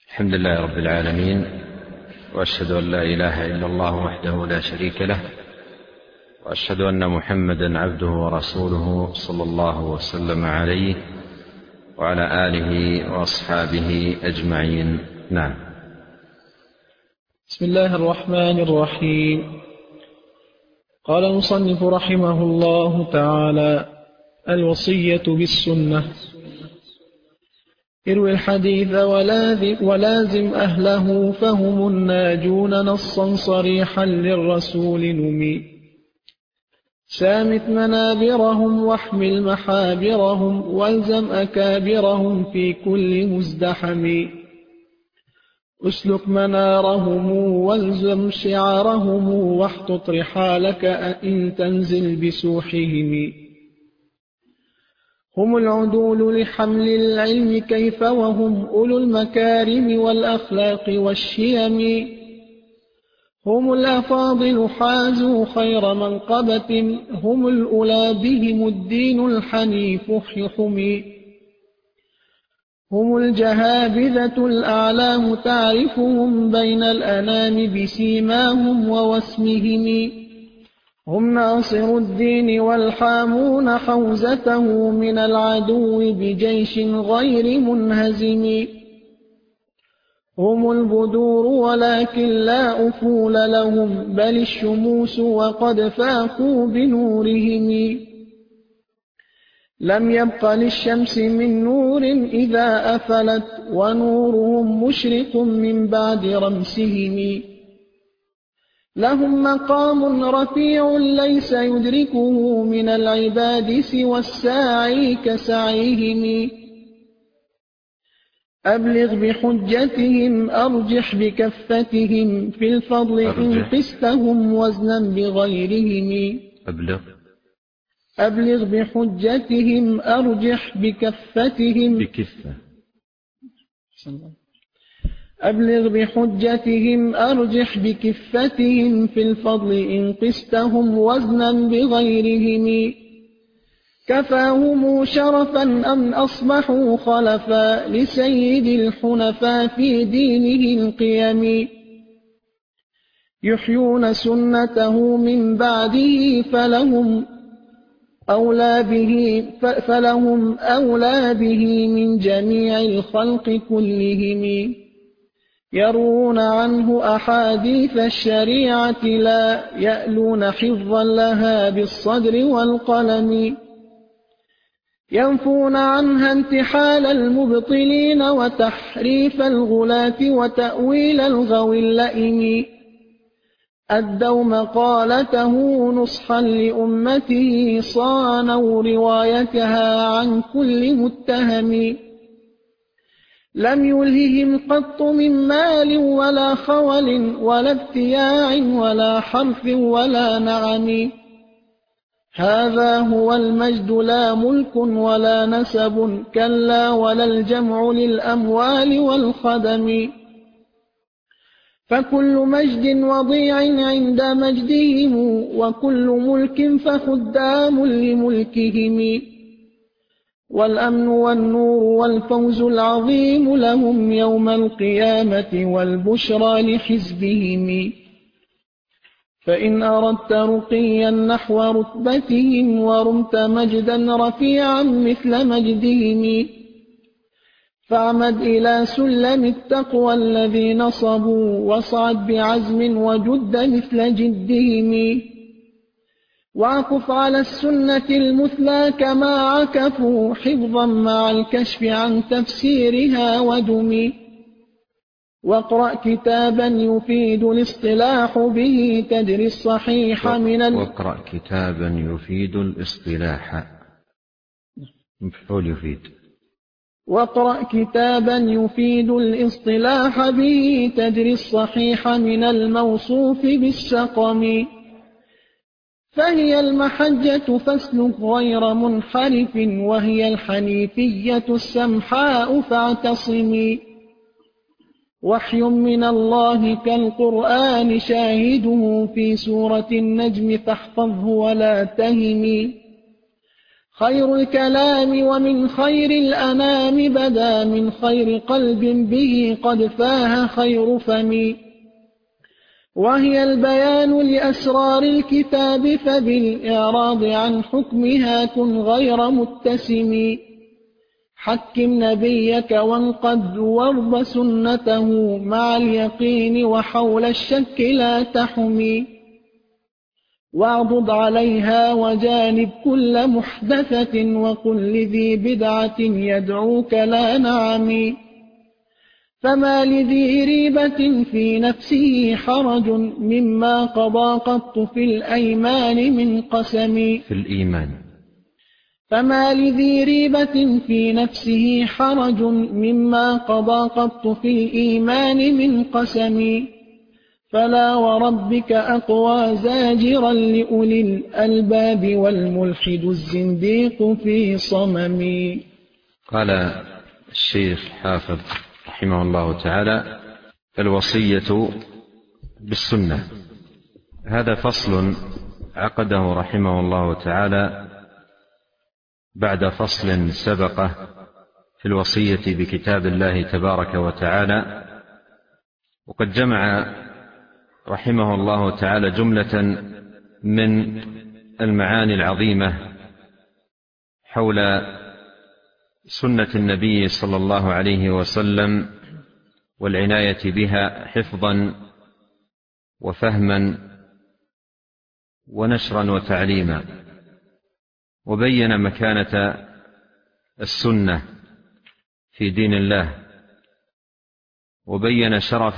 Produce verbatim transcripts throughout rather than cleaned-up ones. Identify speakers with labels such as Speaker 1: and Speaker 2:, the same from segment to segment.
Speaker 1: الحمد لله رب العالمين، وأشهد أن لا إله إلا الله وحده لا شريك له، وأشهد أن محمدا عبده ورسوله صلى الله وسلم عليه وعلى آله وأصحابه أجمعين. نعم.
Speaker 2: بسم الله الرحمن الرحيم. قال المصنف رحمه الله تعالى: الوصية بالسنة. اروي الحديث ولازم أهله فهم الناجون نصا صريحا للرسول نمي. سامت منابرهم واحمل محابرهم والزم أكابرهم في كل مزدحم. اسلك منارهم والزم شعارهم واحطط رحالك إن تنزل بسوحهم. هم العدول لحمل العلم كيف وهم أولو المكارم والأخلاق والشيم. هم الأفاضل حازوا خير منقبة، هم الأولى بهم الدين الحنيف حمي. هم الجهابذة الأعلام تعرفهم بين الأنام بسيماهم ووسمهم. هم ناصر الدين والحامون حوزته من العدو بجيش غير منهزم. هم البدور ولكن لا أفول لهم بل الشموس وقد فاقوا بنورهم. لم يبق للشمس من نور إذا أفلت ونورهم مشرق من بعد رمسهم. لهم مقام رفيع ليس يدركه من العباد سوى الساعي كسعيهم. أبلغ بحجتهم أرجح بكفتهم في الفضل إن قستهم وزنا بغيرهم.
Speaker 1: أبلغ
Speaker 2: أبلغ بحجتهم أرجح بكفتهم
Speaker 1: بكفة
Speaker 2: أبلغ بحجتهم أرجح بكفتهم في الفضل إن قستهم وزنا بغيرهم. كفاهم شرفا أم أصبحوا خلفا لسيد الحنفاء في دينه القيم. يحيون سنته من بعده فلهم أولى به فلهم أولى به من جميع الخلق كلهم. يرون عنه أحاديث الشريعة لا يألون حفظا لها بالصدر والقلم. ينفون عنها انتحال المبطلين وتحريف الغلاة وتأويل الغوي اللئيم. أدوا مقالته نصحا لأمته صانوا روايتها عن كل متهم. لم يلههم قط من مال ولا خول ولا ابتياع ولا حرف ولا نعم. هذا هو المجد لا ملك ولا نسب كلا ولا الجمع للأموال والخدم. فكل مجد وضيع عند مجدهم وكل ملك فخدام لملكهم. والأمن والنور والفوز العظيم لهم يوم القيامة والبشرى لحزبهم. فإن أردت رقيا نحو رتبتهم ورمت مجدا رفيعا مثل مجدهم فاعمد إلى سلم التقوى الذي نصبوا واصعد بعزم وجد مثل جدهم. واعكف على السنة المثلى كما عكفوا حفظا مع الكشف عن تفسيرها ودم. واقرأ كتابا يفيد الاصطلاح به تدري الصحيح من ال...
Speaker 1: واقرأ كتابا يفيد الاصطلاح مفعول يفيد
Speaker 2: واقرأ كتابا يفيد الاصطلاح به تدري الصحيح من الموصوف بالسقم. فهي المحجة فاسلك غير منحرف وهي الحنيفية السمحاء فاعتصمي. وحي من الله كالقرآن شاهده في سورة النجم فاحفظه ولا تهمي. خير الكلام ومن خير الأنام بدا من خير قلب به قد فاه خير فم، وهي البيان لأسرار الكتاب فبالإعراض عن حكمها كن غير متسم. حكم نبيك وانقد وارض سنته مع اليقين وحول الشك لا تحمي، واعضد عليها وجانب كل محدثة وقل لذي بدعة يدعوك لا نعم. فما لذي ريبة في نفسه حرج مما قضى قط في الأيمان من قسم.
Speaker 1: في الإيمان.
Speaker 2: فما لذي ريبة في نفسه حرج مما قضى قط في الإيمان من قسم، فلا وربك أقوى زاجرا لأولي الألباب والملحد الزنديق في صمم.
Speaker 1: قال الشيخ حافظ رحمه الله تعالى: الوصية بالسنة. هذا فصل عقده رحمه الله تعالى بعد فصل سبقه في الوصية بكتاب الله تبارك وتعالى، وقد جمع رحمه الله تعالى جملة من المعاني العظيمة حول سنة النبي صلى الله عليه وسلم والعناية بها حفظا وفهما ونشرا وتعليما، وبين مكانة السنة في دين الله، وبين شرف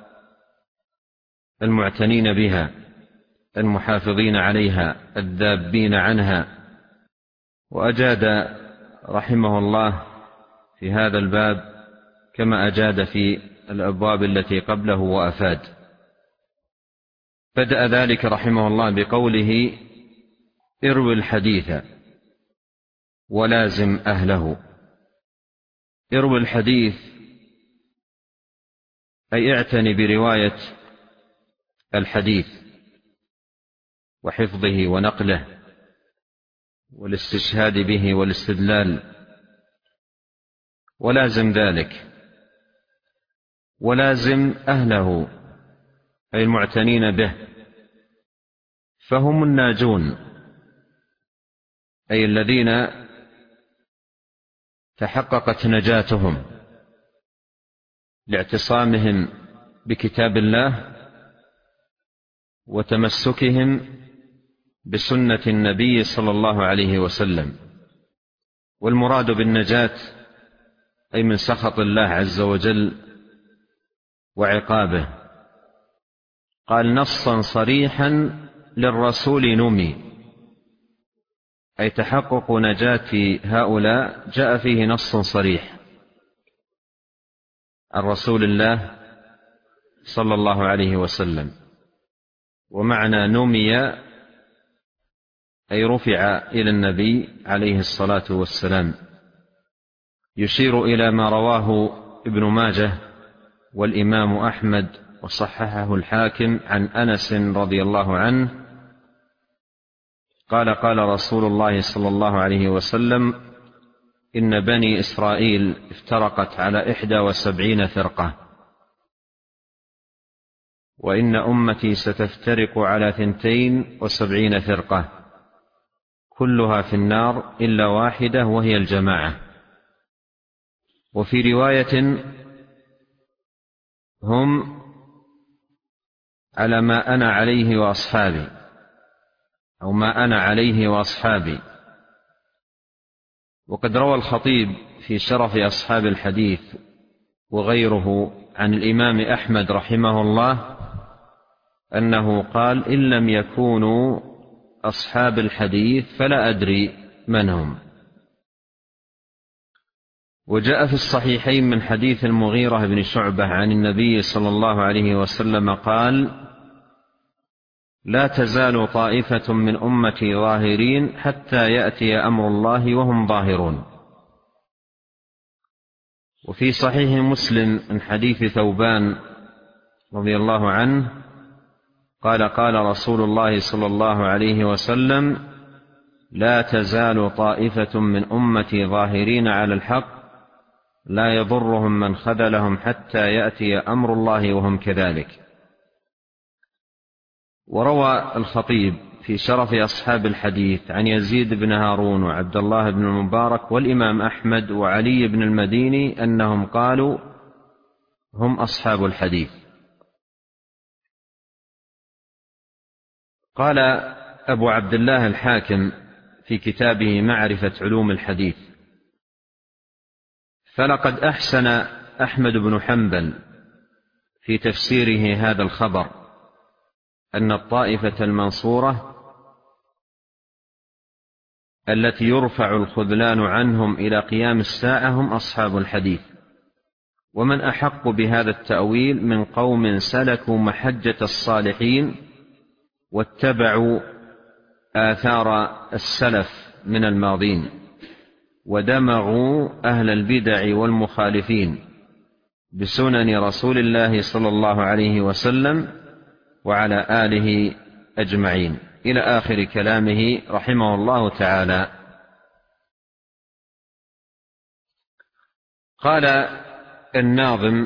Speaker 1: المعتنين بها المحافظين عليها الذابين عنها، وأجاد رحمه الله في هذا الباب كما أجاد في الأبواب التي قبله وأفاد. بدأ ذلك رحمه الله بقوله: اروي الحديث ولازم أهله. اروي الحديث أي اعتني برواية الحديث وحفظه ونقله والاستشهاد به والاستدلال، ولازم ذلك، ولازم أهله أي المعتنين به، فهم الناجون أي الذين تحققت نجاتهم لاعتصامهم بكتاب الله وتمسكهم بسنة النبي صلى الله عليه وسلم. والمراد بالنجاة أي من سخط الله عز وجل وعقابه. قال: نصا صريحا للرسول نمي، أي تحقق نجاة هؤلاء جاء فيه نص صريح عن رسول الله صلى الله عليه وسلم. ومعنى نمي أي رفع إلى النبي عليه الصلاة والسلام، يشير إلى ما رواه ابن ماجه والإمام أحمد وصححه الحاكم عن أنس رضي الله عنه قال: قال رسول الله صلى الله عليه وسلم: إن بني إسرائيل افترقت على إحدى وسبعين فرقة، وإن أمتي ستفترق على ثنتين وسبعين فرقة، كلها في النار إلا واحدة وهي الجماعة. وفي رواية: هم على ما أنا عليه وأصحابي، أو ما أنا عليه وأصحابي. وقد روى الخطيب في شرف أصحاب الحديث وغيره عن الإمام أحمد رحمه الله أنه قال: إن لم يكونوا أصحاب الحديث فلا أدري من هم. وجاء في الصحيحين من حديث المغيرة بن شعبة عن النبي صلى الله عليه وسلم قال: لا تزال طائفة من أمتي ظاهرين حتى يأتي أمر الله وهم ظاهرون. وفي صحيح مسلم من حديث ثوبان رضي الله عنه قال: قال رسول الله صلى الله عليه وسلم: لا تزال طائفة من أمتي ظاهرين على الحق لا يضرهم من خذلهم حتى يأتي أمر الله وهم كذلك. وروى الخطيب في شرف أصحاب الحديث عن يزيد بن هارون وعبد الله بن المبارك والإمام أحمد وعلي بن المديني أنهم قالوا هم أصحاب الحديث. قال أبو عبد الله الحاكم في كتابه معرفة علوم الحديث: فلقد أحسن أحمد بن حنبل في تفسيره هذا الخبر أن الطائفة المنصورة التي يرفع الخذلان عنهم إلى قيام الساعة هم أصحاب الحديث. ومن أحق بهذا التأويل من قوم سلكوا محجة الصالحين واتبعوا آثار السلف من الماضين ودمغوا أهل البدع والمخالفين بسنن رسول الله صلى الله عليه وسلم وعلى آله أجمعين، إلى آخر كلامه رحمه الله تعالى. قال الناظم: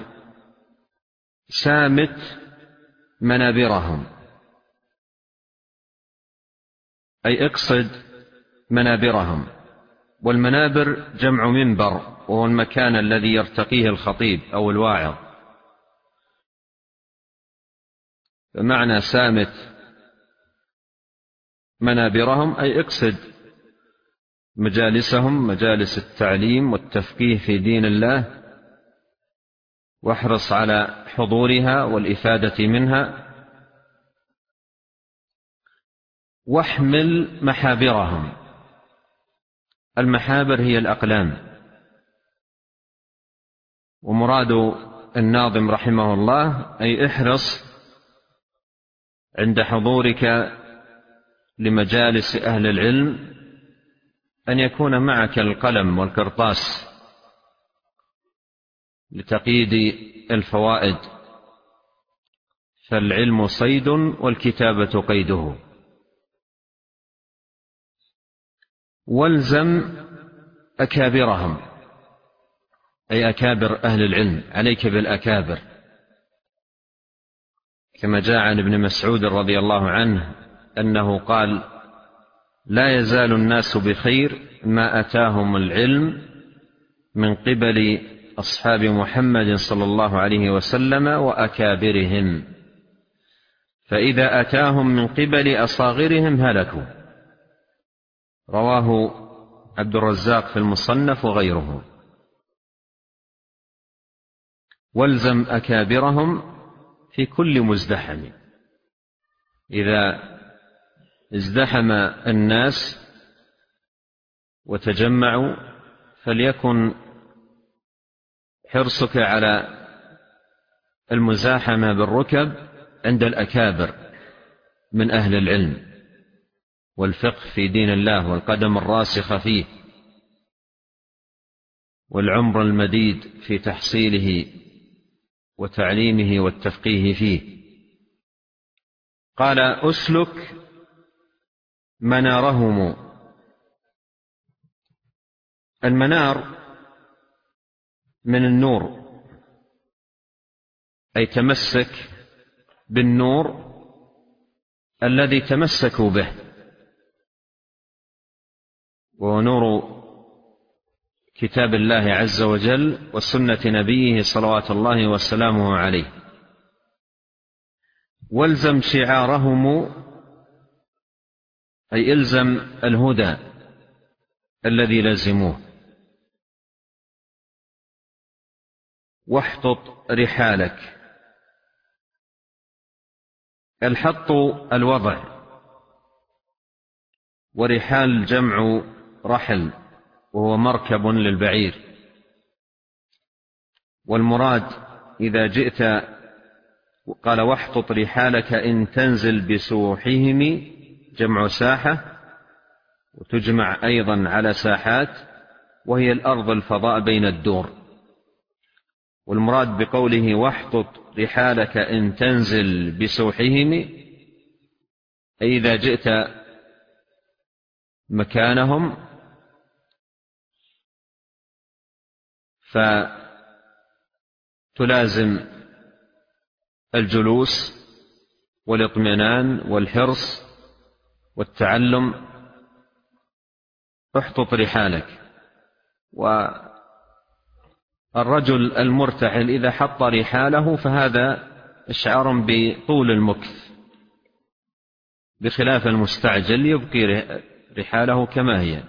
Speaker 1: سامت منابرهم، أي اقصد منابرهم. والمنابر جمع منبر، وهو المكان الذي يرتقيه الخطيب أو الواعظ. بمعنى سامت منابرهم أي اقصد مجالسهم، مجالس التعليم والتفقيه في دين الله، واحرص على حضورها والإفادة منها. واحمل محابرهم، المحابر هي الأقلام. ومراد الناظم رحمه الله أي احرص عند حضورك لمجالس أهل العلم أن يكون معك القلم والقرطاس لتقييد الفوائد، فالعلم صيد والكتابة قيده. والزم أكابرهم، أي أكابر أهل العلم، عليك بالأكابر، كما جاء عن ابن مسعود رضي الله عنه أنه قال: لا يزال الناس بخير ما أتاهم العلم من قبل أصحاب محمد صلى الله عليه وسلم وأكابرهم، فإذا أتاهم من قبل أصاغرهم هلكوا. رواه عبد الرزاق في المصنف وغيره. والزم أكابرهم في كل مزدحم، إذا ازدحم الناس وتجمعوا فليكن حرصك على المزاحمة بالركب عند الأكابر من أهل العلم والفقه في دين الله والقدم الراسخة فيه والعمر المديد في تحصيله وتعليمه والتفقيه فيه. قال: أسلك منارهم. المنار من النور، أي تمسك بالنور الذي تمسكوا به، وهو نور كتاب الله عز وجل وسنة نبيه صلوات الله وسلامه عليه. والزم شعارهم، أي إلزم الهدى الذي لزموه. واحطط رحالك. الحط الوضع، ورحال جمع رحل وهو مركب للبعير. والمراد إذا جئت، قال: واحطط رحالك إن تنزل بسوحهم، جمع ساحة، وتجمع أيضا على ساحات، وهي الأرض الفضاء بين الدور. والمراد بقوله واحطط رحالك إن تنزل بسوحهم، أي إذا جئت مكانهم فتلازم الجلوس والاطمئنان والحرص والتعلم. احطط رحالك. والرجل المرتحل إذا حط رحاله فهذا إشعار بطول المكث، بخلاف المستعجل يبقي رحاله كما هي.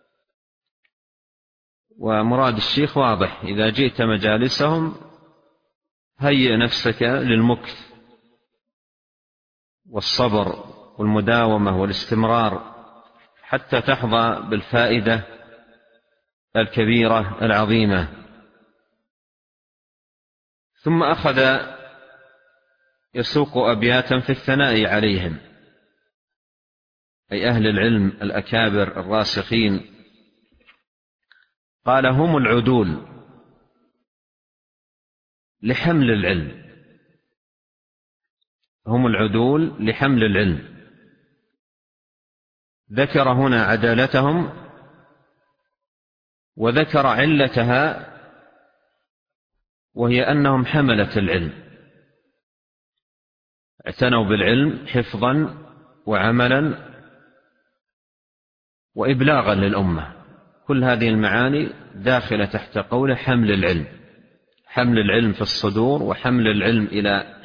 Speaker 1: ومراد الشيخ واضح: إذا جئت مجالسهم هيئ نفسك للمكث والصبر والمداومة والاستمرار حتى تحظى بالفائدة الكبيرة العظيمة. ثم أخذ يسوق أبياتا في الثناء عليهم، أي أهل العلم الأكابر الراسخين. قال: هم العدول لحمل العلم، هم العدول لحمل العلم. ذكر هنا عدالتهم، وذكر علتها، وهي أنهم حملة العلم، اعتنوا بالعلم حفظا وعملا وإبلاغا للأمة. كل هذه المعاني داخلة تحت قول حمل العلم، حمل العلم في الصدور وحمل العلم إلى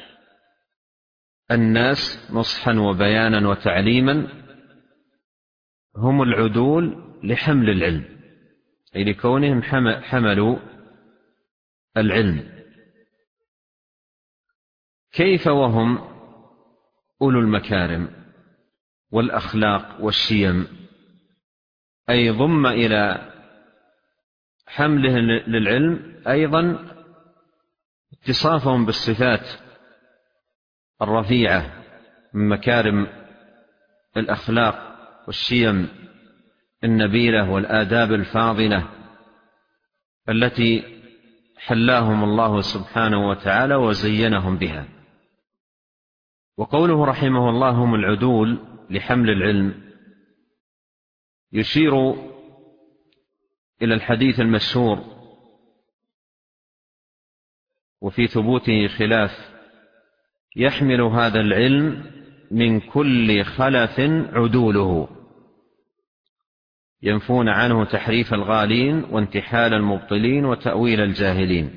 Speaker 1: الناس نصحا وبيانا وتعليما. هم العدول لحمل العلم، أي لكونهم حملوا العلم. كيف وهم أولو المكارم والأخلاق والشيم؟ أي ضم إلى حمله للعلم أيضا اتصافهم بالصفات الرفيعة من مكارم الأخلاق والشيم النبيلة والآداب الفاضلة التي حلاهم الله سبحانه وتعالى وزينهم بها. وقوله رحمه الله هم العدول لحمل العلم يشير إلى الحديث المشهور وفي ثبوته خلاف: يحمل هذا العلم من كل خلف عدوله، ينفون عنه تحريف الغالين وانتحال المبطلين وتأويل الجاهلين.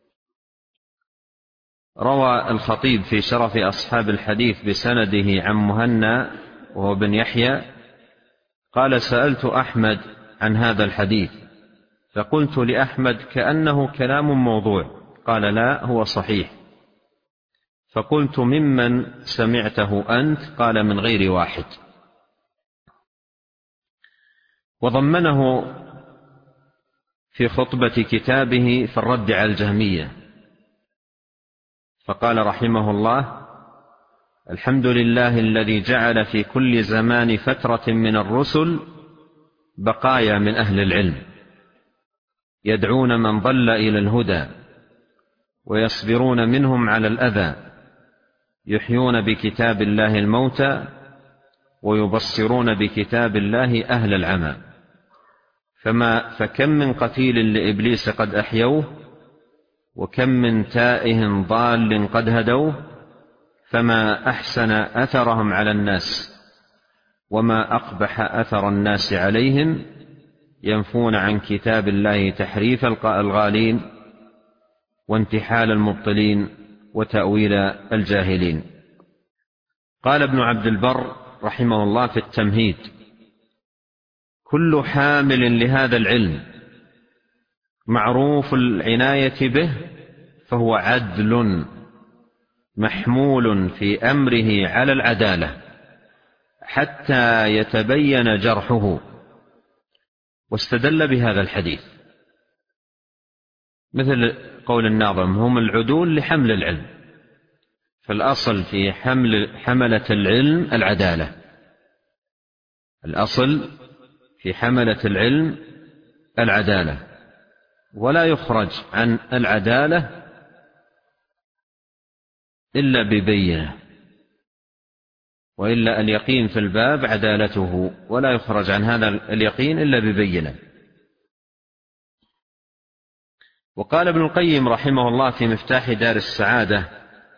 Speaker 1: روى الخطيب في شرف أصحاب الحديث بسنده عن مهنا وهو بن يحيى قال: سألت أحمد عن هذا الحديث فقلت لأحمد: كأنه كلام موضوع. قال: لا، هو صحيح. فقلت: ممن سمعته أنت؟ قال: من غير واحد. وضمنه في خطبة كتابه في الرد على الجهمية، فقال رحمه الله: الحمد لله الذي جعل في كل زمان فترة من الرسل بقايا من أهل العلم يدعون من ضل إلى الهدى ويصبرون منهم على الأذى، يحيون بكتاب الله الموتى ويبصرون بكتاب الله أهل العمى. فما فكم من قتيل لإبليس قد أحيوه، وكم من تائه ضال قد هدوه، فما أحسن أثرهم على الناس وما أقبح أثر الناس عليهم، ينفون عن كتاب الله تحريف الغالين وانتحال المبطلين وتأويل الجاهلين. قال ابن عبد البر رحمه الله في التمهيد: كل حامل لهذا العلم معروف العناية به فهو عدل محمول في أمره على العدالة حتى يتبين جرحه. واستدل بهذا الحديث مثل قول الناظم: هم العدول لحمل العلم. فالأصل في حمل حملة العلم العدالة، الأصل في حملة العلم العدالة، ولا يخرج عن العدالة إلا ببينة. وإلا اليقين في الباب عدالته، ولا يخرج عن هذا اليقين إلا ببينة. وقال ابن القيم رحمه الله في مفتاح دار السعادة: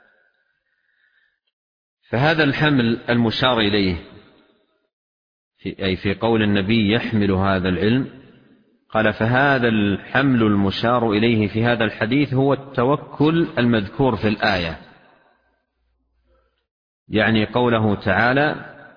Speaker 1: فهذا الحمل المشار إليه في أي في قول النبي يحمل هذا العلم، قال: فهذا الحمل المشار إليه في هذا الحديث هو التوكل المذكور في الآية، يعني قوله تعالى: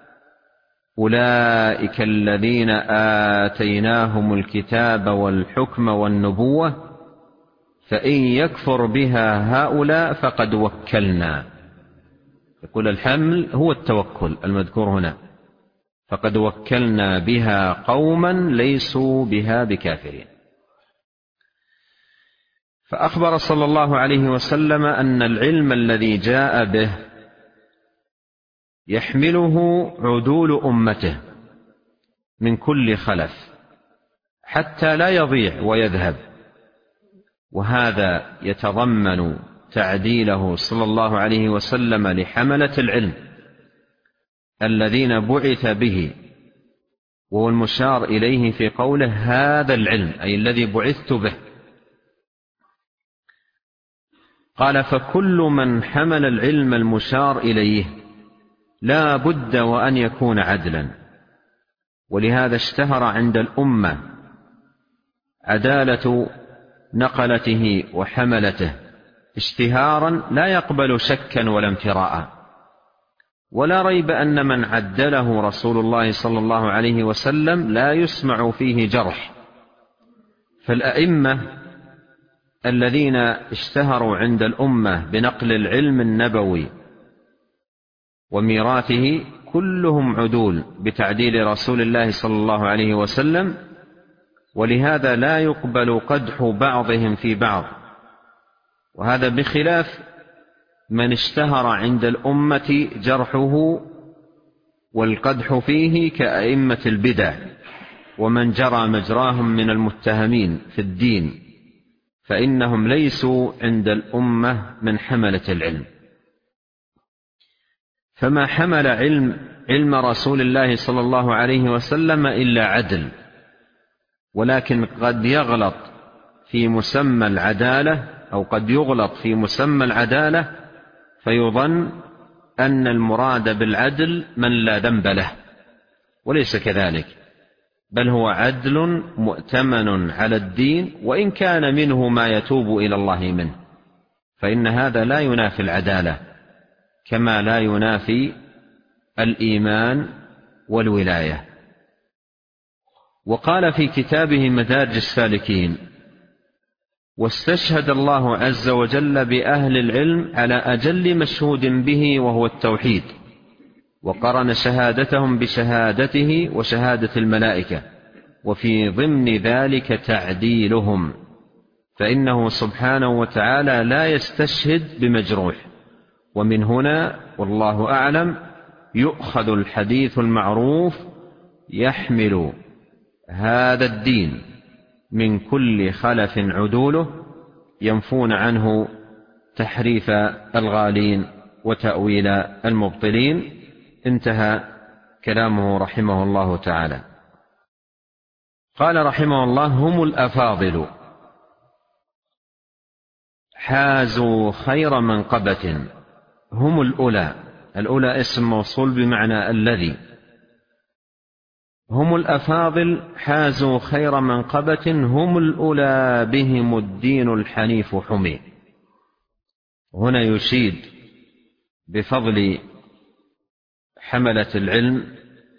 Speaker 1: أولئك الذين آتيناهم الكتاب والحكم والنبوة فإن يكفر بها هؤلاء فقد وكلنا. يقول الحمل هو التوكل المذكور هنا، فقد وكلنا بها قوما ليسوا بها بكافرين. فأخبر صلى الله عليه وسلم أن العلم الذي جاء به يحمله عدول أمته من كل خلف حتى لا يضيع ويذهب، وهذا يتضمن تعديله صلى الله عليه وسلم لحملة العلم الذين بعث به، وهو المشار إليه في قوله هذا العلم أي الذي بعثت به. قال: فكل من حمل العلم المشار إليه لا بد وأن يكون عدلا، ولهذا اشتهر عند الأمة عدالة نقلته وحملته اشتهارا لا يقبل شكا ولا امتراء، ولا ريب أن من عدله رسول الله صلى الله عليه وسلم لا يسمع فيه جرح. فالأئمة الذين اشتهروا عند الأمة بنقل العلم النبوي وميراثه كلهم عدول بتعديل رسول الله صلى الله عليه وسلم، ولهذا لا يقبل قدح بعضهم في بعض، وهذا بخلاف من اشتهر عند الأمة جرحه والقدح فيه كأئمة البدع ومن جرى مجراهم من المتهمين في الدين، فإنهم ليسوا عند الأمة من حملة العلم. فما حمل علم علم رسول الله صلى الله عليه وسلم إلا عدل، ولكن قد يغلط في مسمى العدالة أو قد يغلط في مسمى العدالة فيظن أن المراد بالعدل من لا ذنب له، وليس كذلك، بل هو عدل مؤتمن على الدين، وإن كان منه ما يتوب إلى الله منه، فإن هذا لا ينافي العدالة كما لا ينافي الإيمان والولاية. وقال في كتابه مدارج السالكين: واستشهد الله عز وجل بأهل العلم على أجل مشهود به وهو التوحيد، وقرن شهادتهم بشهادته وشهادة الملائكة، وفي ضمن ذلك تعديلهم، فإنه سبحانه وتعالى لا يستشهد بمجروح. ومن هنا والله أعلم يؤخذ الحديث المعروف: يحمل هذا الدين من كل خلف عدوله ينفون عنه تحريف الغالين وتأويل المبطلين. انتهى كلامه رحمه الله تعالى. قال رحمه الله: هم الأفاضل حازوا خير منقبة. هم الأولى، الأولى اسم موصول بمعنى الذي. هم الأفاضل حازوا خير منقبة، هم الأولى بهم الدين الحنيف حمي. هنا يشيد بفضل حملة العلم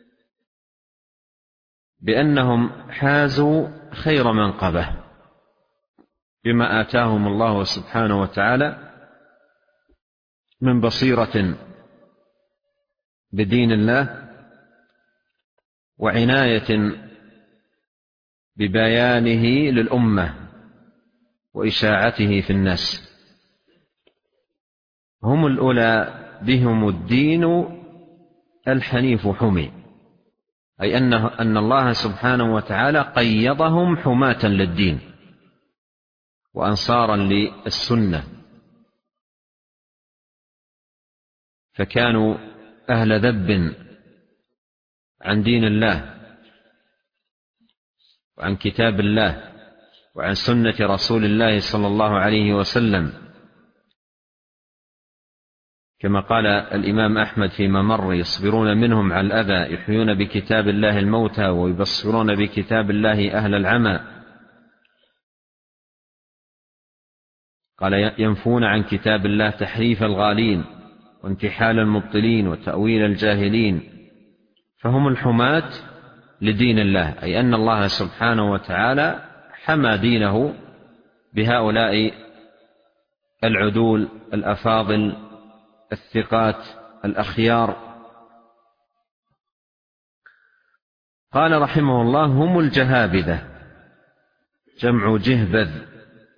Speaker 1: بأنهم حازوا خير منقبة بما آتاهم الله سبحانه وتعالى من بصيرة بدين الله وعناية ببيانه للأمة وإشاعته في الناس. هم الأولى بهم الدين الحنيف حمي، أي أن الله سبحانه وتعالى قيضهم حماة للدين وأنصارا للسنة، فكانوا أهل ذب عن دين الله وعن كتاب الله وعن سنة رسول الله صلى الله عليه وسلم، كما قال الإمام أحمد فيما مر: يصبرون منهم على الأذى، يحيون بكتاب الله الموتى، ويبصرون بكتاب الله أهل العمى. قال: ينفون عن كتاب الله تحريف الغالين وانتحال المبطلين وتأويل الجاهلين. فهم الحماة لدين الله، أي أن الله سبحانه وتعالى حمى دينه بهؤلاء العدول الأفاضل الثقات الأخيار. قال رحمه الله: هم الجهابذة، جمع جهبذ.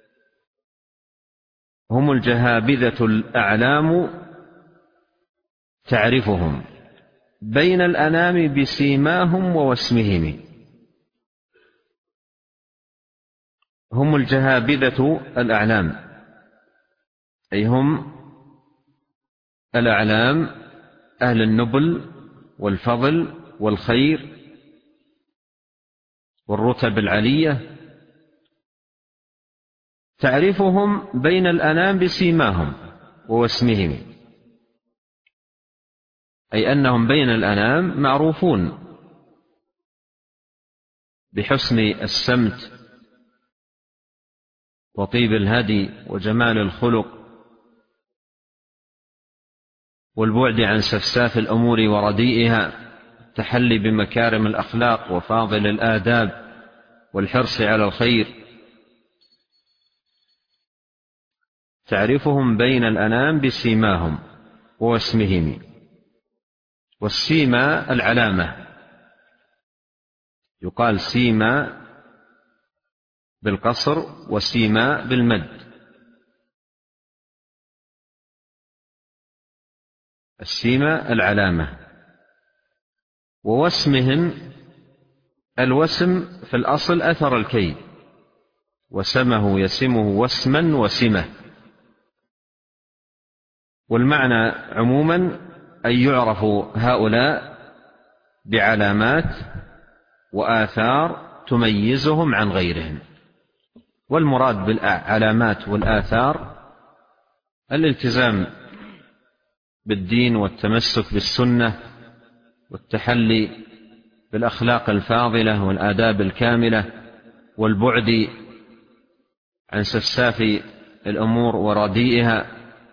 Speaker 1: هم الجهابذة الأعلام تعرفهم بين الأنام بسيماهم ووسمهم. هم الجهابذة الأعلام، أي هم الأعلام أهل النبل والفضل والخير والرتب العلية، تعرفهم بين الأنام بسيماهم ووسمهم، أي أنهم بين الأنام معروفون بحسن السمت وطيب الهدي وجمال الخلق والبعد عن سفساف الأمور ورديئها، التحلي بمكارم الأخلاق وفاضل الآداب والحرص على الخير. تعرفهم بين الأنام بسيماهم واسمهم. والسيما العلامة، يقال سيما بالقصر وسيما بالمد. السيما العلامة. ووسمهم، الوسم في الأصل أثر الكي، وسمه يسمه وسما وسمة، والمعنى عموما أن يعرف هؤلاء بعلامات وآثار تميزهم عن غيرهم. والمراد بالعلامات والآثار الالتزام بالدين والتمسك بالسنة والتحلي بالأخلاق الفاضلة والآداب الكاملة والبعد عن سفساف الأمور ورديئها.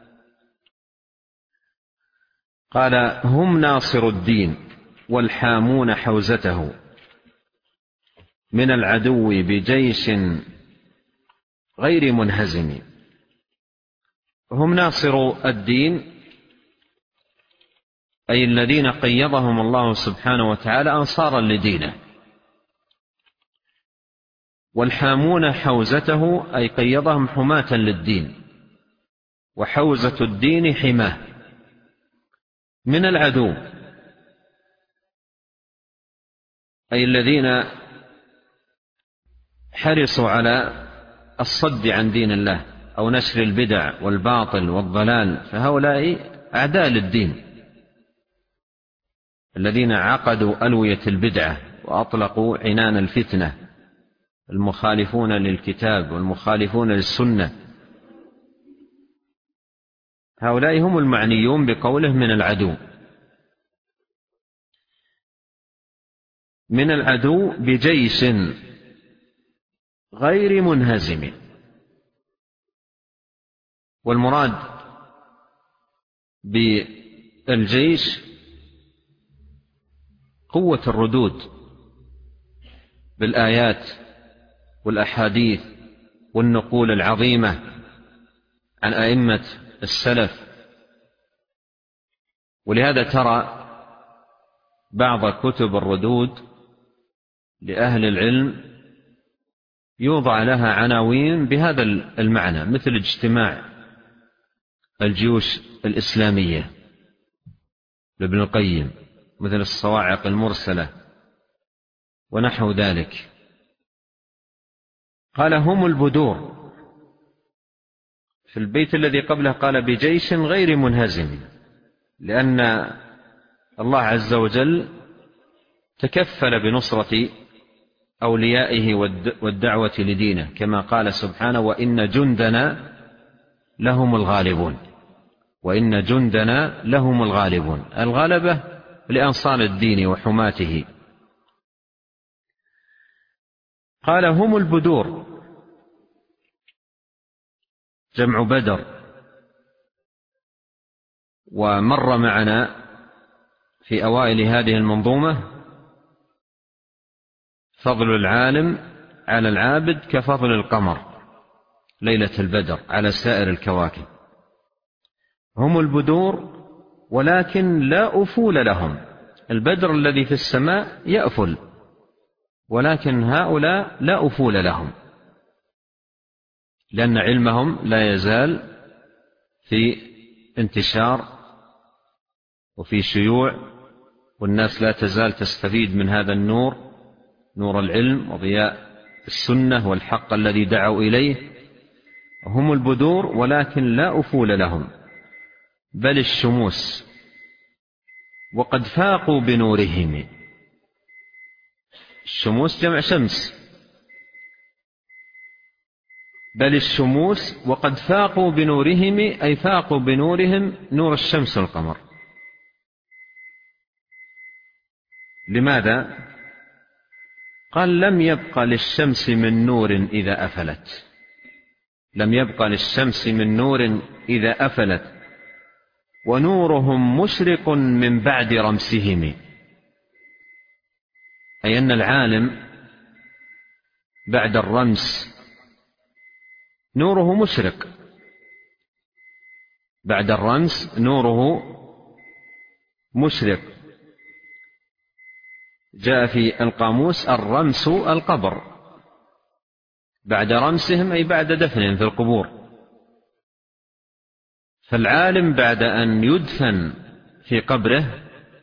Speaker 1: قال: هم ناصر الدين والحامون حوزته من العدو بجيش غير منهزم. هم ناصر الدين، أي الذين قيضهم الله سبحانه وتعالى أنصارا لدينه. والحامون حوزته، أي قيضهم حماة للدين، وحوزة الدين حماه من العدو، أي الذين حرصوا على الصد عن دين الله أو نشر البدع والباطل والضلال، فهؤلاء أعداء للدين، الذين عقدوا ألوية البدعة وأطلقوا عنان الفتنة، المخالفون للكتاب والمخالفون للسنة. هؤلاء هم المعنيون بقوله من العدو. من العدو بجيش غير منهزم. والمراد بالجيش قوة الردود بالآيات والأحاديث والنقول العظيمة عن أئمة السلف. ولهذا ترى بعض كتب الردود لأهل العلم يوضع لها عناوين بهذا المعنى، مثل اجتماع الجيوش الإسلامية لابن القيم، مثل الصواعق المرسلة ونحو ذلك. قال: هم البدور. في البيت الذي قبله قال: بجيش غير منهزم، لأن الله عز وجل تكفل بنصرة أوليائه والدعوة لدينه، كما قال سبحانه: وإن جندنا لهم الغالبون. وإن جندنا لهم الغالبون، الغلبة لأنصار الدين وحماته. قال: هم البدور، جمع بدر. ومر معنا في أوائل هذه المنظومة فضل العالم على العابد كفضل القمر ليلة البدر على سائر الكواكب. هم البدور ولكن لا أفول لهم. البدر الذي في السماء يأفل، ولكن هؤلاء لا أفول لهم، لأن علمهم لا يزال في انتشار وفي شيوع، والناس لا تزال تستفيد من هذا النور، نور العلم وضياء السنة والحق الذي دعوا إليه. هم البدور ولكن لا أفول لهم، بل الشموس، وقد فاقوا بنورهم. الشموس جمع شمس. بل الشموس وقد فاقوا بنورهم، أي فاقوا بنورهم نور الشمس والقمر. لماذا؟ قال: لم يبق للشمس من نور إذا أفلت. لم يبق للشمس من نور إذا أفلت، ونورهم مشرق من بعد رمسهم. أي أن العالم بعد الرمس نوره مشرق، بعد الرمس نوره مشرق. جاء في القاموس: الرمس القبر، بعد رمسهم أي بعد دفنهم في القبور. فالعالم بعد أن يدفن في قبره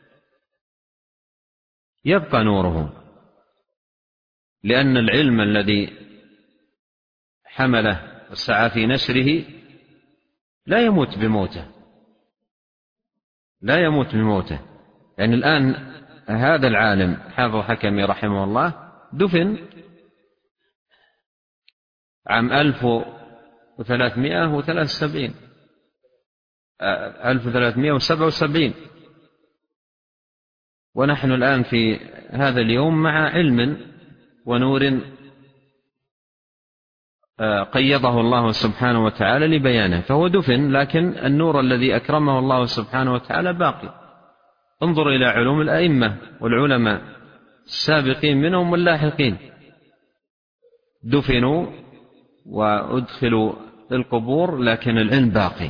Speaker 1: يبقى نوره، لأن العلم الذي حمله وسعى في نشره لا يموت بموته، لا يموت بموته. يعني الآن هذا العالم حافظ حكمي رحمه الله دفن عام ألف وثلاثمائة وثلاثة وسبعين ألف وثلاثمائة وسبعة وسبعين، ونحن الآن في هذا اليوم مع علم ونور قيضه الله سبحانه وتعالى لبيانه، فهو دفن، لكن النور الذي أكرمه الله سبحانه وتعالى باقي. انظر إلى علوم الأئمة والعلماء السابقين منهم واللاحقين، دفنوا وأدخلوا القبور، لكن العلم باقي،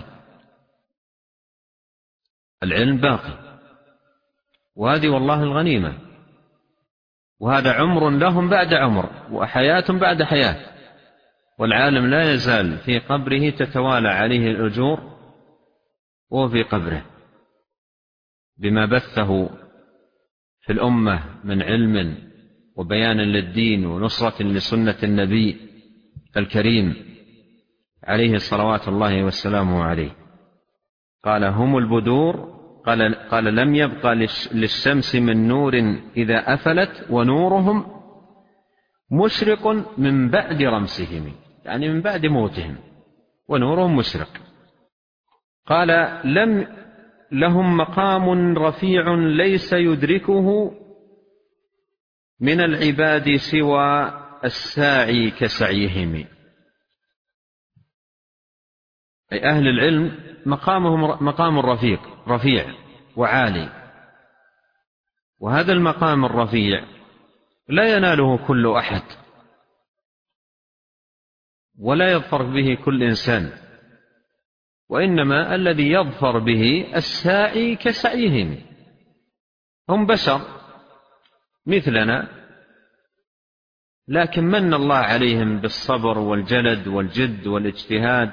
Speaker 1: العلم باقي. وهذه والله الغنيمة، وهذا عمر لهم بعد عمر، وحياة بعد حياة، والعالم لا يزال في قبره تتوالى عليه الأجور وهو في قبره، بما بثه في الأمة من علم وبيان للدين ونصرة لسنة النبي الكريم عليه صلوات الله والسلام عليه. قال: هم البدور، قال, قال لم يبق للشمس من نور إذا أفلت، ونورهم مشرق من بعد رمسهم، يعني من بعد موتهم، ونورهم مشرق. قال: لم لهم مقام رفيع ليس يدركه من العباد سوى الساعي كسعيهم. أي أهل العلم مقامهم مقام رفيق رفيع وعالي، وهذا المقام الرفيع لا يناله كل أحد، ولا يظفر به كل إنسان، وإنما الذي يظفر به الساعي كسعيهم. هم بشر مثلنا، لكن من الله عليهم بالصبر والجلد والجد والاجتهاد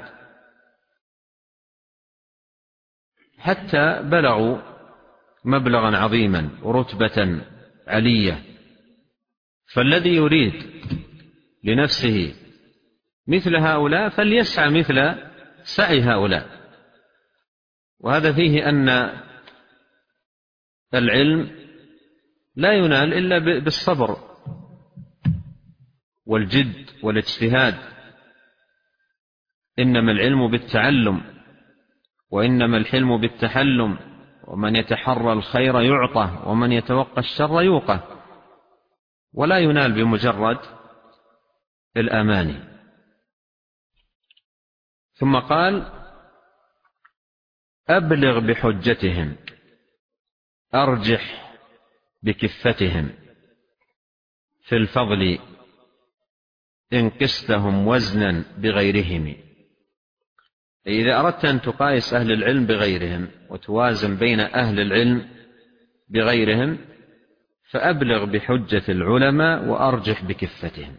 Speaker 1: حتى بلغوا مبلغا عظيما ورتبة علية. فالذي يريد لنفسه مثل هؤلاء فليسعى مثل سعي هؤلاء. وهذا فيه أن العلم لا ينال إلا بالصبر والجد والاجتهاد. إنما العلم بالتعلم، وإنما الحلم بالتحلم، ومن يتحرى الخير يعطى، ومن يتوقى الشر يوقى، ولا ينال بمجرد الأماني. ثم قال: أبلغ بحجتهم، أرجح بكفتهم، في الفضل إن قستهم وزنا بغيرهم. إذا أردت أن تقايس أهل العلم بغيرهم وتوازن بين أهل العلم بغيرهم، فأبلغ بحجة العلماء وأرجح بكفتهم.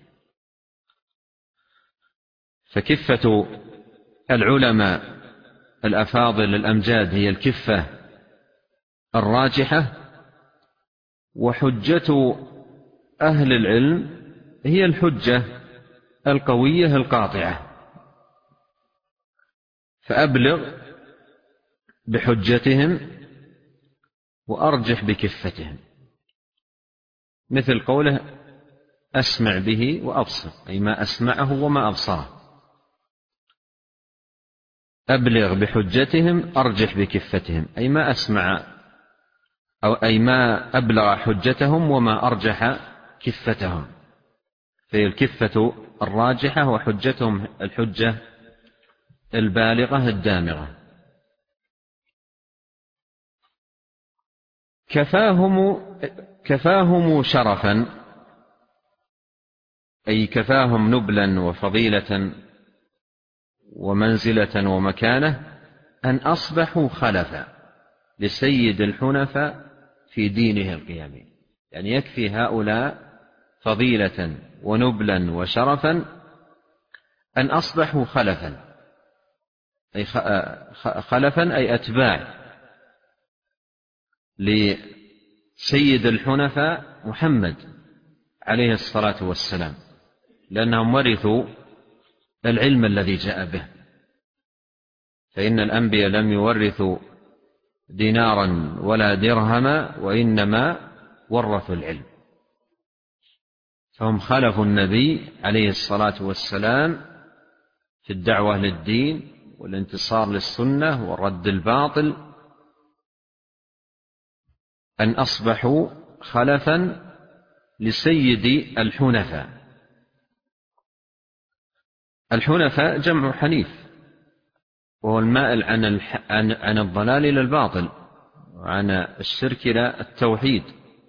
Speaker 1: فكفة العلماء الأفاضل الأمجاد هي الكفة الراجحة، وحجة أهل العلم هي الحجة القوية القاطعة. فأبلغ بحجتهم وأرجح بكفتهم، مثل قوله: أسمع به وأبصر، أي ما أسمعه وما أبصره. أبلغ بحجتهم أرجح بكفتهم، أي ما أسمع أو أي ما أبلغ حجتهم وما أرجح كفتهم. فهي الكفة الراجحة وحجتهم الحجة البالغة الدامغة. كفاهم كفاهم شرفا، أي كفاهم نبلا وفضيلة ومنزلة ومكانة، أن أصبحوا خلفا لسيد الحنفاء في دينه القيم. يعني يكفي هؤلاء فضيلة ونبلا وشرفا أن أصبحوا خلفا، أي خلفا أي أتباع لسيد الحنفاء محمد عليه الصلاة والسلام، لأنهم ورثوا العلم الذي جاء به. فإن الأنبياء لم يورثوا دينارا ولا درهما، وإنما ورثوا العلم. فهم خلفوا النبي عليه الصلاة والسلام في الدعوة للدين والانتصار للسنة ورد الباطل، أن أصبحوا خلفا لسيد الحنفاء. الحنفاء جمع حنيف، وهو المائل عن عن الضلال إلى الباطل، وعن الشرك إلى التوحيد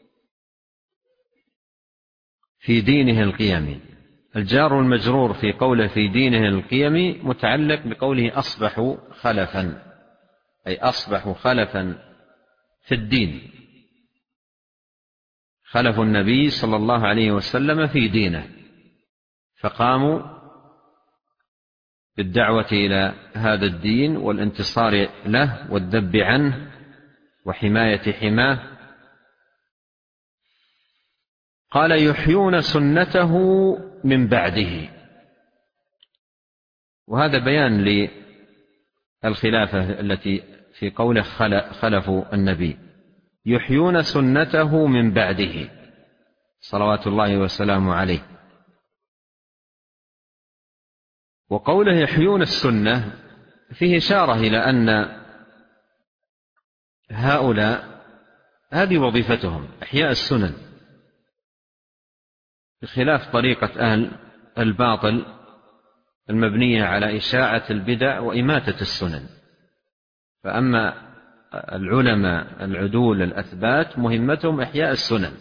Speaker 1: في دينه القيم. الجار المجرور في قوله في دينه القيم متعلق بقوله أصبحوا خلفا، أي أصبحوا خلفا في الدين، خلفوا النبي صلى الله عليه وسلم في دينه، فقاموا بالدعوة إلى هذا الدين والانتصار له والذب عنه وحماية حماه. قال: يحيون سنته من بعده. وهذا بيان للخلافة التي في قوله خلفوا النبي، يحيون سنته من بعده صلوات الله وسلامه عليه. وقوله يحيون السنة فيه إشارة إلى أن هؤلاء هذه وظيفتهم، إحياء السنن، بخلاف طريقة أهل الباطل المبنية على إشاعة البدع وإماتة السنن. فأما العلماء العدول الأثبات مهمتهم إحياء السنن.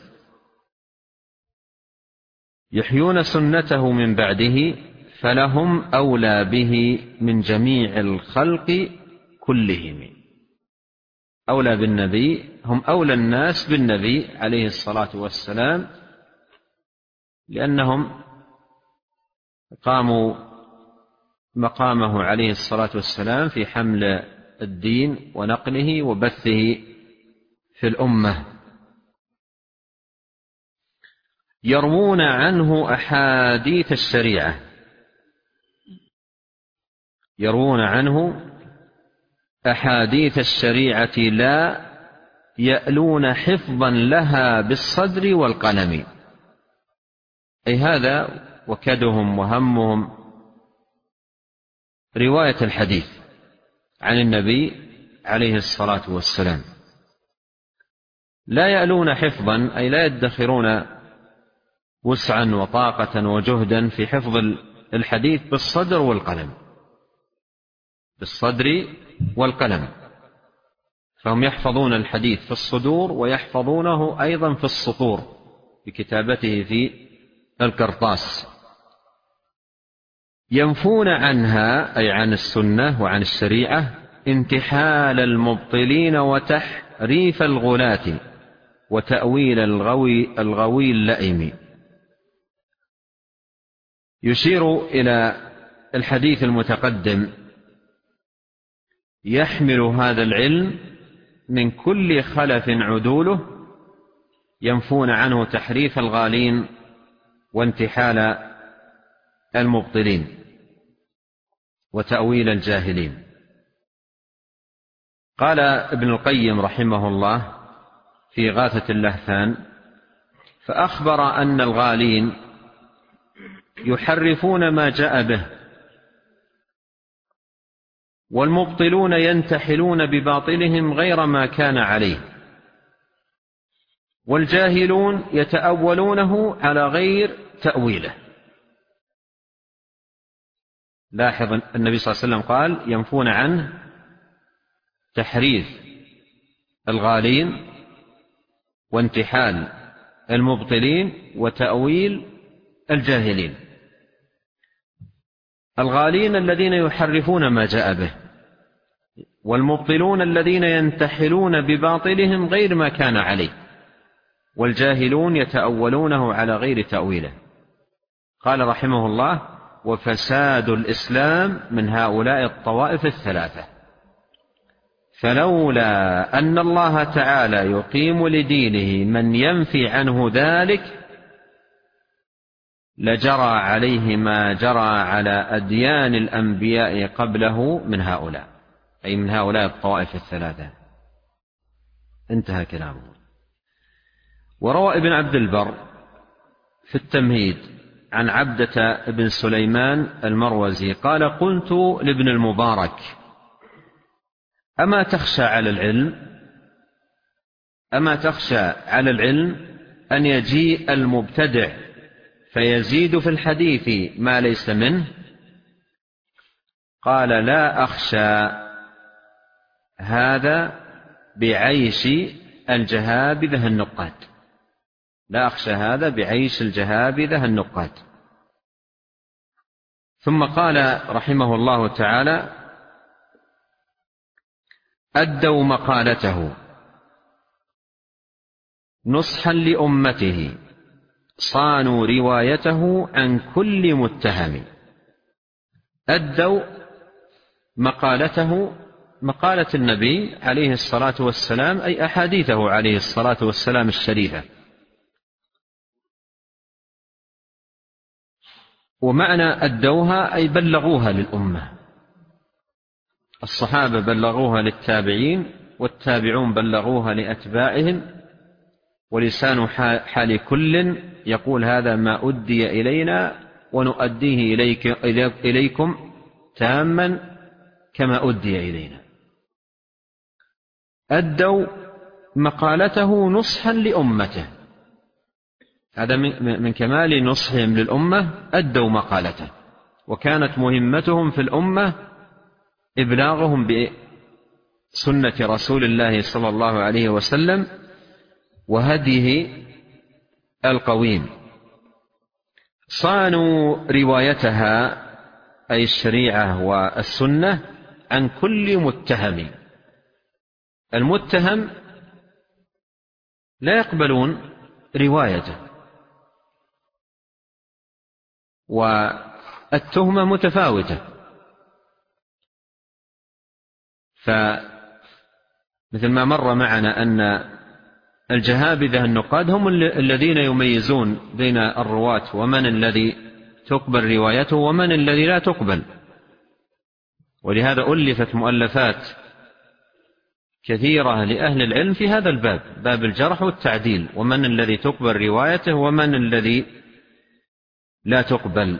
Speaker 1: يحيون سنته من بعده فلهم أولى به من جميع الخلق كلهم. أولى بالنبي، هم أولى الناس بالنبي عليه الصلاة والسلام، لأنهم قاموا مقامه عليه الصلاة والسلام في حمل الدين ونقله وبثه في الأمة. يروون عنه أحاديث الشريعة، يروون عنه أحاديث الشريعة لا يألون حفظا لها بالصدر والقلم. أي هذا وكدهم وهمهم رواية الحديث عن النبي عليه الصلاة والسلام. لا يألون حفظا أي لا يدخرون وسعا وطاقة وجهدا في حفظ الحديث بالصدر والقلم، بالصدر والقلم، فهم يحفظون الحديث في الصدور ويحفظونه أيضا في السطور بكتابته في القرطاس. ينفون عنها أي عن السنة وعن الشريعة انتحال المبطلين وتحريف الغلاة وتأويل الغوي, الغوي اللئيم. يشير إلى الحديث المتقدم يحمل هذا العلم من كل خلف عدوله، ينفون عنه تحريف الغالين وانتحال المبطلين وتأويل الجاهلين. قال ابن القيم رحمه الله في غاثة اللهفان: فأخبر أن الغالين يحرفون ما جاء به، والمبطلون ينتحلون بباطلهم غير ما كان عليه، والجاهلون يتأولونه على غير تأويله. لاحظ النبي صلى الله عليه وسلم قال ينفون عنه تحريف الغالين وانتحال المبطلين وتأويل الجاهلين. الغالين الذين يحرفون ما جاء به، والمبطلون الذين ينتحلون بباطلهم غير ما كان عليه، والجاهلون يتأولونه على غير تأويله. قال رحمه الله: وفساد الإسلام من هؤلاء الطوائف الثلاثة. فلولا أن الله تعالى يقيم لدينه من ينفي عنه ذلك لجرى عليه ما جرى على أديان الأنبياء قبله من هؤلاء، أي من هؤلاء الطوائف الثلاثة. انتهى كلامه. وروى ابن عبد البر في التمهيد عن عبدة بن سليمان المروزي قال: قلت لابن المبارك: أما تخشى على العلم أما تخشى على العلم أن يجيء المبتدع فيزيد في الحديث ما ليس منه؟ قال: لا أخشى هذا بعيش الجهابذة النقاد. لا أخشى هذا بعيش الجهابذة النقاد. ثم قال رحمه الله تعالى: أدوا مقالته نصحا لأمته، صانوا روايته عن كل متهم. أدوا مقالته، مقالة النبي عليه الصلاة والسلام أي أحاديثه عليه الصلاة والسلام الشريفة. ومعنى أدوها أي بلغوها للأمة. الصحابة بلغوها للتابعين، والتابعون بلغوها لأتباعهم، ولسان حال كل يقول هذا ما أدي إلينا ونؤديه إليك إليكم تاما كما أدي إلينا. أدوا مقالته نصحا لأمته، هذا من كمال نصحهم للأمة. أدوا مقالته، وكانت مهمتهم في الأمة إبلاغهم بسنة رسول الله صلى الله عليه وسلم وهديه القويم. صانوا روايتها أي الشريعة والسنة عن كل متهم. المتهم لا يقبلون روايته، والتهمة متفاوتة. فمثل ما مر معنا أن الجهابذة النقاد هم الذين يميزون بين الرواة ومن الذي تقبل روايته ومن الذي لا تقبل. ولهذا ألفت مؤلفات كثيرة لأهل العلم في هذا الباب، باب الجرح والتعديل، ومن الذي تقبل روايته ومن الذي لا تقبل.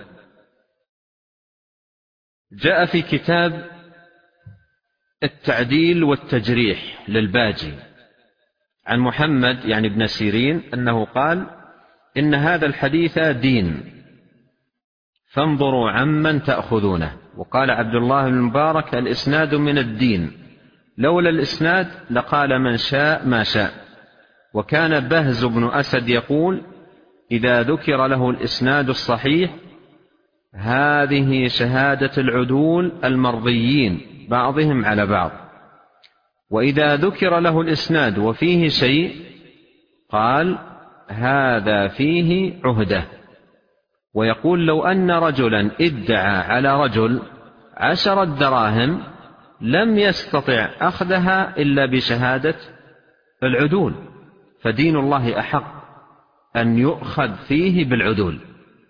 Speaker 1: جاء في كتاب التعديل والتجريح للباجي عن محمد يعني ابن سيرين أنه قال: إن هذا الحديث دين فانظروا عمن تأخذونه. وقال عبد الله بن المبارك: الإسناد من الدين، لولا الإسناد لقال من شاء ما شاء. وكان بهز بن أسد يقول: إذا ذكر له الإسناد الصحيح هذه شهادة العدول المرضيين بعضهم على بعض، وإذا ذكر له الإسناد وفيه شيء قال هذا فيه عهدة. ويقول: لو أن رجلا ادعى على رجل عشرة دراهم لم يستطع أخذها إلا بشهادة العدول، فدين الله أحق أن يؤخذ فيه بالعدول.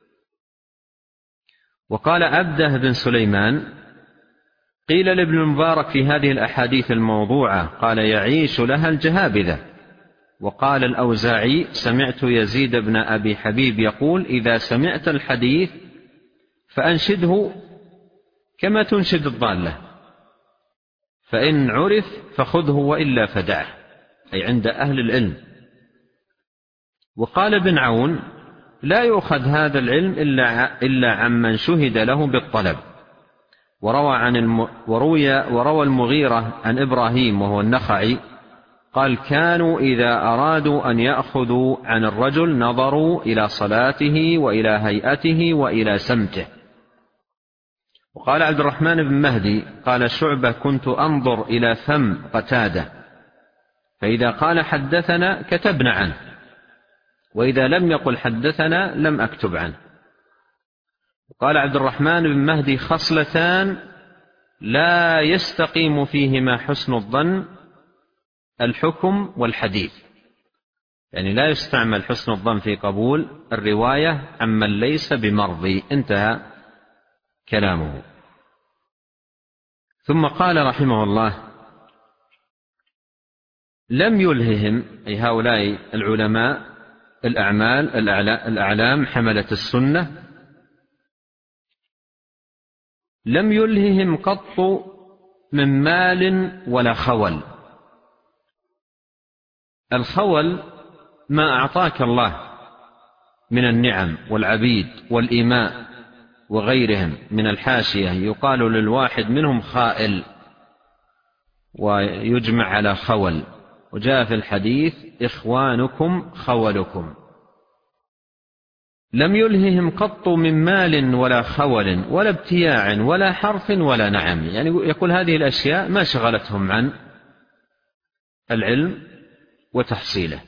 Speaker 1: وقال عبده بن سليمان: قيل لابن المبارك في هذه الأحاديث الموضوعة قال: يعيش لها الجهابذة. وقال الأوزاعي: سمعت يزيد بن أبي حبيب يقول: إذا سمعت الحديث فأنشده كما تنشد الضالة، فإن عرف فخذه وإلا فدعه، أي عند أهل العلم. وقال ابن عون: لا يؤخذ هذا العلم إلا, إلا عمن شهد له بالطلب. وروى, عن الم... وروي وروى المغيرة عن إبراهيم وهو النخعي قال: كانوا إذا أرادوا أن يأخذوا عن الرجل نظروا إلى صلاته وإلى هيئته وإلى سمته. وقال عبد الرحمن بن مهدي قال شعبة: كنت أنظر إلى فم قتادة، فإذا قال حدثنا كتبنا عنه، وإذا لم يقل حدثنا لم أكتب عنه. وقال عبد الرحمن بن مهدي: خصلتان لا يستقيم فيهما حسن الظن: الحكم والحديث. يعني لا يستعمل حسن الظن في قبول الرواية عمن ليس بمرضي. انتهى كلامه. ثم قال رحمه الله: لم يلههم، أي هؤلاء العلماء الأعمال الأعلام حملة السنة، لم يلههم قط من مال ولا خول. الخول ما أعطاك الله من النعم والعبيد والإيماء وغيرهم من الحاشية، يقال للواحد منهم خائل ويجمع على خول. وجاء في الحديث: إخوانكم خولكم. لم يلههم قط من مال ولا خول ولا ابتياع ولا حرث ولا نعم. يعني يقول هذه الأشياء ما شغلتهم عن العلم وتحصيله.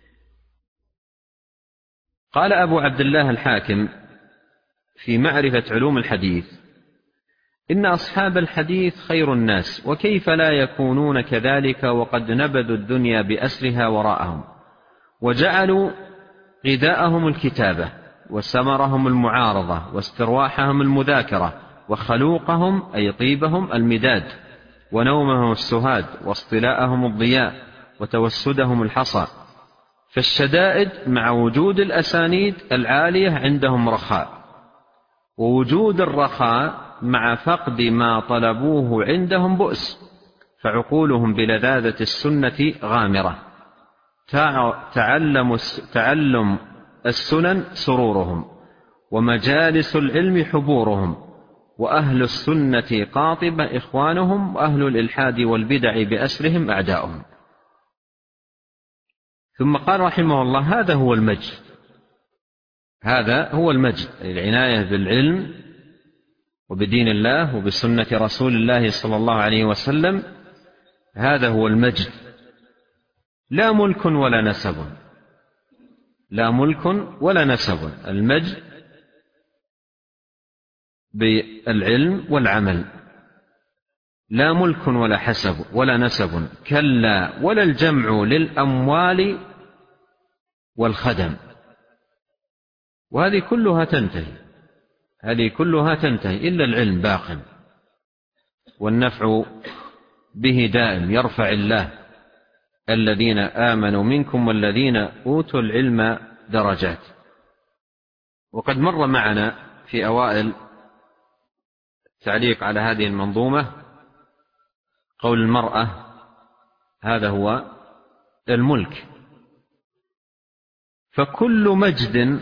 Speaker 1: قال أبو عبد الله الحاكم في معرفة علوم الحديث: إن أصحاب الحديث خير الناس، وكيف لا يكونون كذلك وقد نبذوا الدنيا بأسرها وراءهم، وجعلوا غذاءهم الكتابة، وسمرهم المعارضة، واسترواحهم المذاكرة، وخلوقهم أي طيبهم المداد، ونومهم السهاد، واصطلاءهم الضياء، وتوسدهم الحصى. فالشدائد مع وجود الأسانيد العالية عندهم رخاء، ووجود الرخاء مع فقد ما طلبوه عندهم بؤس، فعقولهم بلذاذة السنة غامرة، تعلم تعلم السنن سرورهم، ومجالس العلم حبورهم، وأهل السنة قاطبة إخوانهم، وأهل الإلحاد والبدع بأسرهم أعداؤهم. ثم قال رحمه الله: هذا هو المجد، هذا هو المجد، العناية بالعلم وبدين الله وبسنة رسول الله صلى الله عليه وسلم، هذا هو المجد، لا ملك ولا نسب، لا ملك ولا نسب. المجد بالعلم والعمل، لا ملك ولا حسب ولا نسب، كلا ولا الجمع للأموال والخدم. وهذه كلها تنتهي، هذه كلها تنتهي إلا العلم باق، والنفع به دائم، يرفع الله الذين آمنوا منكم والذين أوتوا العلم درجات. وقد مر معنا في أوائل التعليق على هذه المنظومة قول المرأة هذا هو الملك، فكل مجد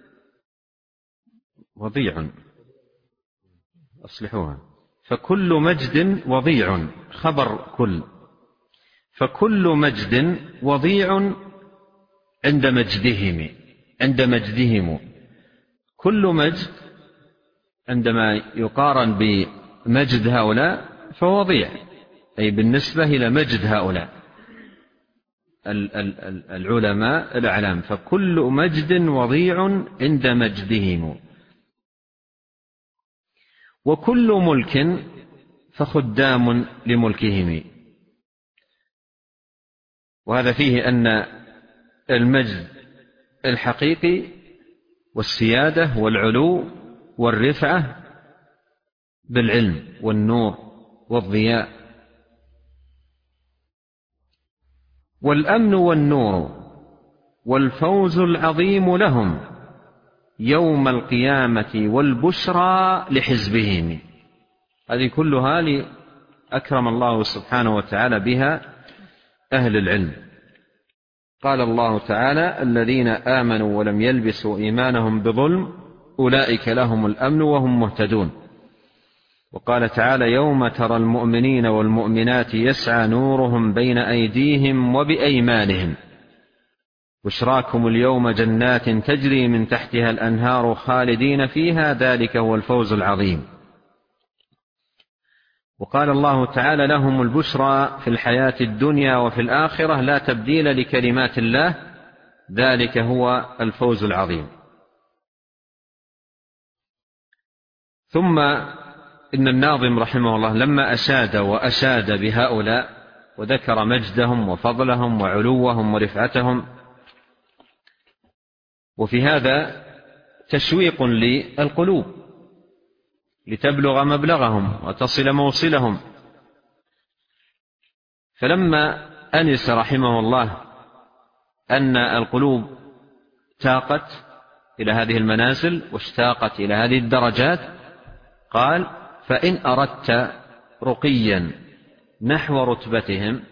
Speaker 1: وضيع، أصلحوها، فكل مجد وضيع، خبر كل، فكل مجد وضيع عند مجدهم، عند مجدهم. كل مجد عندما يقارن بمجد هؤلاء فهو وضيع، أي بالنسبة إلى مجد هؤلاء العلماء الأعلام، فكل مجد وضيع عند مجدهم. وكل ملك فخدام لملكهم. وهذا فيه أن المجد الحقيقي والسيادة والعلو والرفعة بالعلم والنور والضياء. والأمن والنور والفوز العظيم لهم يوم القيامة والبشرى لحزبهم. هذه كلها لأكرم الله سبحانه وتعالى بها أهل العلم. قال الله تعالى: الذين آمنوا ولم يلبسوا إيمانهم بظلم أولئك لهم الأمن وهم مهتدون. وقال تعالى: يوم ترى المؤمنين والمؤمنات يسعى نورهم بين أيديهم وبأيمانهم بشراكم اليوم جنات تجري من تحتها الأنهار خالدين فيها ذلك هو الفوز العظيم. وقال الله تعالى: لهم البشرى في الحياة الدنيا وفي الآخرة لا تبديل لكلمات الله ذلك هو الفوز العظيم. ثم إن الناظم رحمه الله لما أشاد وأشاد بهؤلاء وذكر مجدهم وفضلهم وعلوهم ورفعتهم، وفي هذا تشويق للقلوب لتبلغ مبلغهم وتصل موصلهم. فلما أنس رحمه الله أن القلوب تاقت إلى هذه المنازل واشتاقت إلى هذه الدرجات قال: فإن أردت رقيا نحو رتبتهم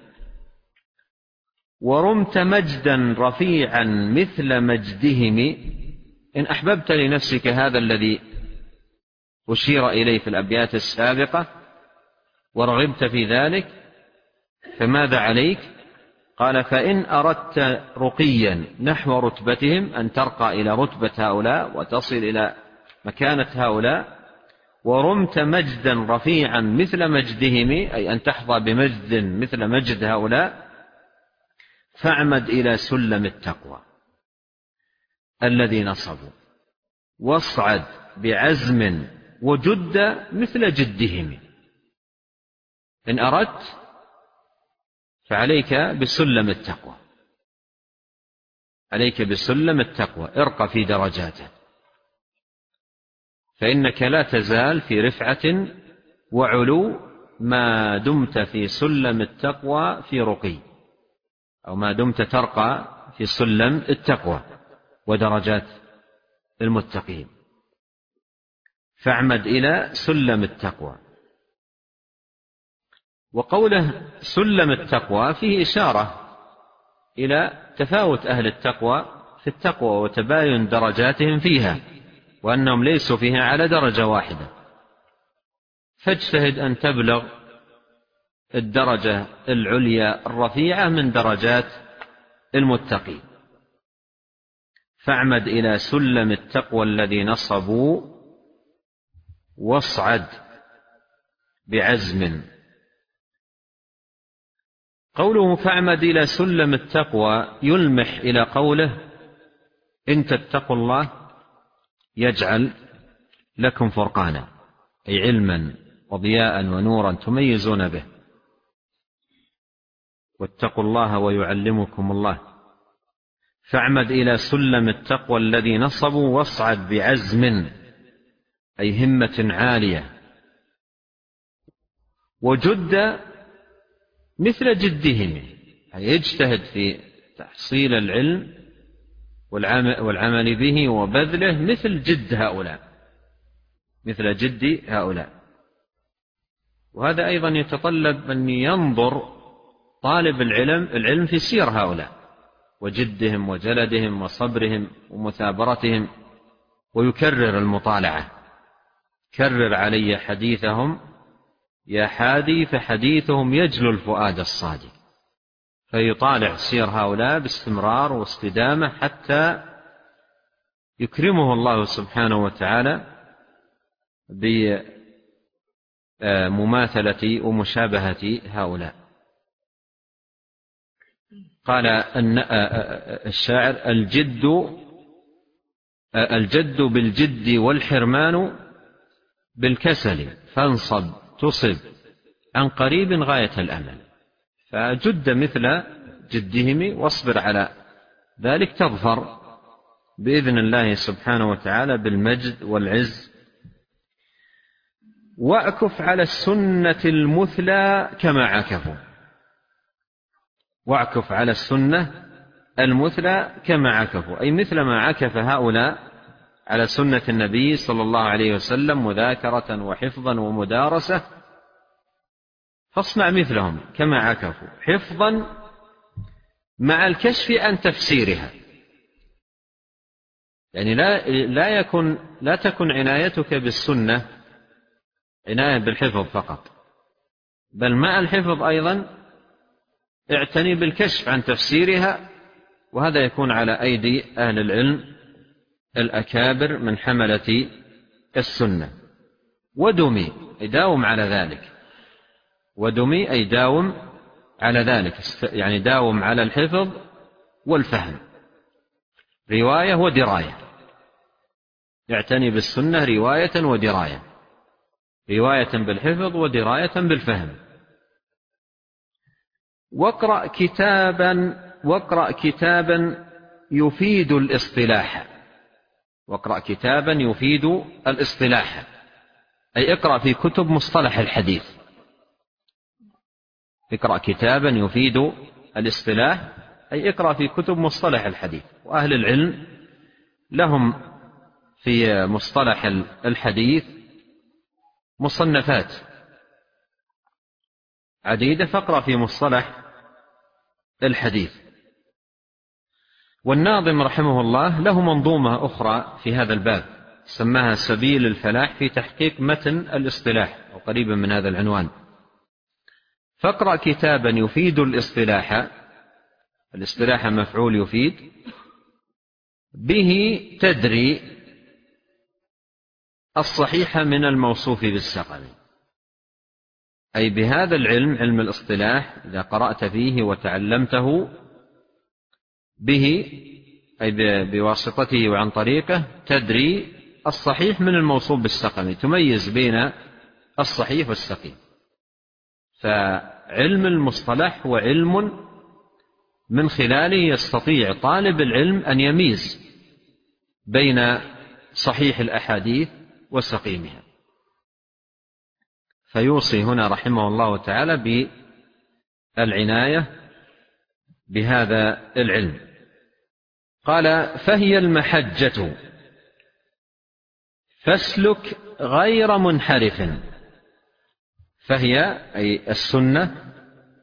Speaker 1: ورمت مجدا رفيعا مثل مجدهم، إن أحببت لنفسك هذا الذي أشير إليه في الأبيات السابقة ورغبت في ذلك فماذا عليك؟ قال: فإن أردت رقيا نحو رتبتهم، أن ترقى إلى رتبة هؤلاء وتصل إلى مكانة هؤلاء، ورمت مجدا رفيعا مثل مجدهم، أي أن تحظى بمجد مثل مجد هؤلاء، فاعمد إلى سلم التقوى الذي نصبوا، واصعد بعزم وجد مثل جدهم. إن أردت فعليك بسلم التقوى، عليك بسلم التقوى، ارقى في درجاته، فإنك لا تزال في رفعة وعلو ما دمت في سلم التقوى في رقي، أو ما دمت ترقى في سلم التقوى ودرجات المتقين. فاعمد إلى سلم التقوى. وقوله سلم التقوى فيه إشارة إلى تفاوت أهل التقوى في التقوى وتباين درجاتهم فيها، وأنهم ليسوا فيها على درجة واحدة، فاجتهد أن تبلغ الدرجة العليا الرفيعة من درجات المتقين. فاعمد إلى سلم التقوى الذي نصبوا واصعد بعزم. قوله فاعمد إلى سلم التقوى يلمح إلى قوله: إن تتقوا الله يجعل لكم فرقانا، أي علما وضياء ونورا تميزون به. واتقوا الله ويعلمكم الله. فاعمد إلى سلم التقوى الذي نصبوا واصعد بعزم، أي همة عالية. وجد مثل جدهم، يجتهد في تحصيل العلم والعمل به وبذله مثل جد هؤلاء، مثل جد هؤلاء. وهذا أيضا يتطلب أن ينظر طالب العلم العلم في سير هؤلاء وجدهم وجلدهم وصبرهم ومثابرتهم، ويكرر المطالعة. كرر علي حديثهم يا حادي فحديثهم يجلو الفؤاد الصادق، فيطالع سير هؤلاء باستمرار واستدامة حتى يكرمه الله سبحانه وتعالى بمماثلة ومشابهة هؤلاء. قال الشاعر: الجد الجد بالجد والحرمان بالكسل، فانصب تصب عن قريب غاية الأمل. فجد مثل جدهم واصبر على ذلك تظفر بإذن الله سبحانه وتعالى بالمجد والعز. واعكف على السنة المثلى كما عكفوا، واعكف على السنة المثلى كما عكفوا، أي مثل ما عكف هؤلاء على سنة النبي صلى الله عليه وسلم مذاكرة وحفظا ومدارسة، فاصنع مثلهم كما عكفوا، حفظا مع الكشف عن تفسيرها. يعني لا لا يكن لا تكن عنايتك بالسنة عناية بالحفظ فقط، بل مع الحفظ أيضا اعتني بالكشف عن تفسيرها، وهذا يكون على أيدي أهل العلم الأكابر من حملة السنة. ودمي أي داوم على ذلك، ودمي أي داوم على ذلك، يعني داوم على الحفظ والفهم، رواية ودراية. يعتني بالسنة رواية ودراية، رواية بالحفظ ودراية بالفهم. واقرأ كتابا واقرأ كتابا يفيد الاصطلاح، واقرأ كتابا يفيد الاصطلاح، أي اقرأ في كتب مصطلح الحديث. اقرأ كتابا يفيد الاصطلاح أي اقرأ في كتب مصطلح الحديث. وأهل العلم لهم في مصطلح الحديث مصنفات عديدة، فاقرأ في مصطلح الحديث. والناظم رحمه الله له منظومة أخرى في هذا الباب سماها سبيل الفلاح في تحقيق متن الاصطلاح، وقريبا من هذا العنوان. فاقرأ كتابا يفيد الاصطلاح، الاصطلاح مفعول يفيد، به تدري الصحيح من الموصوف بالسقم، أي بهذا العلم علم الاصطلاح إذا قرأت فيه وتعلمته به أي بواسطته وعن طريقه تدري الصحيح من الموصوف بالسقم، تميز بين الصحيح والسقيم. فعلم المصطلح هو علم من خلاله يستطيع طالب العلم أن يميز بين صحيح الأحاديث وسقيمها. فيوصي هنا رحمه الله تعالى بالعناية بهذا العلم. قال: فهي المحجة فاسلك غير منحرف. فهي أي السنة،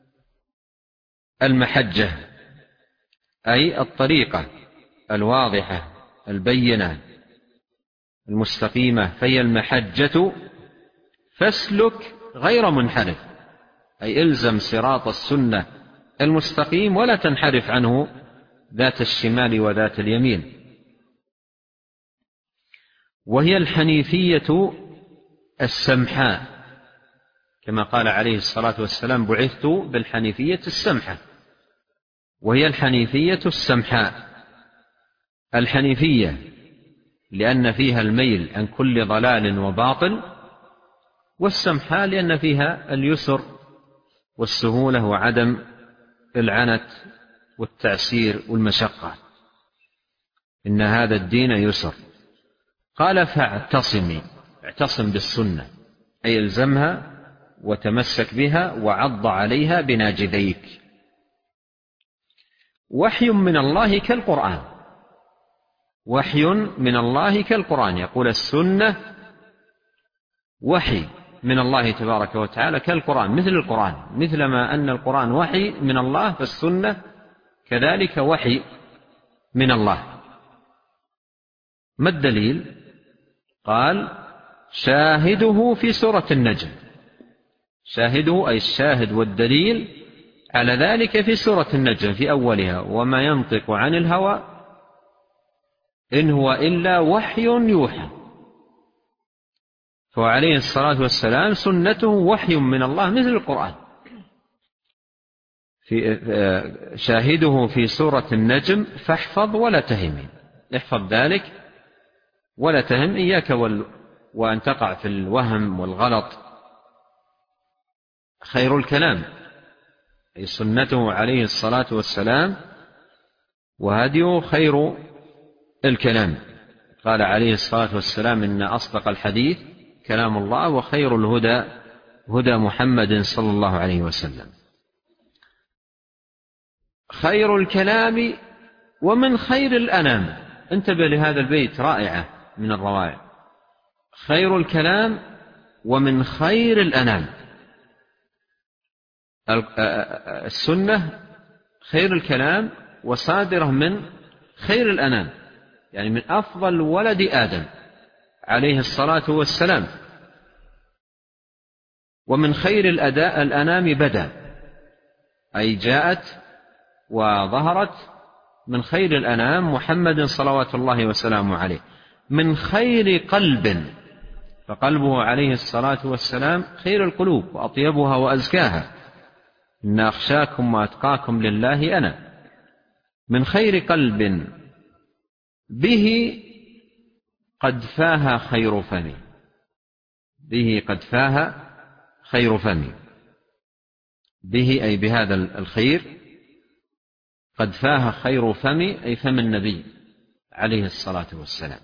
Speaker 1: المحجة أي الطريقة الواضحة البينة المستقيمة. فهي المحجة فاسلك غير منحرف، أي الزم صراط السنة المستقيم ولا تنحرف عنه ذات الشمال وذات اليمين. وهي الحنيفية السمحاء، كما قال عليه الصلاة والسلام: بعثت بالحنيفية السمحة. وهي الحنيفية السمحاء، الحنيفية لأن فيها الميل عن كل ضلال وباطل، والسمحاء لأن فيها اليسر والسهولة وعدم العنت والتعسير والمشقة. إن هذا الدين يسر. قال: فاعتصمي، اعتصم بالسنة أي الزمها وتمسك بها وعض عليها بناجذيك. وحي من الله كالقرآن، وحي من الله كالقرآن. يقول السنة وحي من الله تبارك وتعالى كالقرآن، مثل القرآن، مثلما أن القرآن وحي من الله فالسنة كذلك وحي من الله. ما الدليل؟ قال شاهده في سورة النجم. شاهده أي الشاهد والدليل على ذلك في سورة النجم في أولها: وما ينطق عن الهوى إن هو إلا وحي يوحى. فعليه الصلاة والسلام سنته وحي من الله مثل القرآن. في شاهده في سورة النجم فاحفظ ولا تهم، احفظ ذلك ولا تهم، إياك وأن تقع في الوهم والغلط. خير الكلام أي سنته عليه الصلاة والسلام وهديه خير الكلام. قال عليه الصلاة والسلام: إن أصدق الحديث كلام الله وخير الهدى هدى محمد صلى الله عليه وسلم. خير الكلام ومن خير الأنام. انتبه لهذا البيت، رائعة من الروائع. خير الكلام ومن خير الأنام. السنة خير الكلام وصادرة من خير الأنام، يعني من أفضل ولد آدم عليه الصلاة والسلام. ومن خير الأداء الأنام بدأ، أي جاءت وظهرت من خير الأنام محمد صلوات الله وسلامه عليه. من خير قلب، فقلبه عليه الصلاة والسلام خير القلوب وأطيبها وأزكاها. إن أخشاكم وأتقاكم لله أنا. من خير قلب به قد فاها خير فمي، به قد فاها خير فمي. به أي بهذا الخير، قد فاها خير فمي أي فم النبي عليه الصلاة والسلام.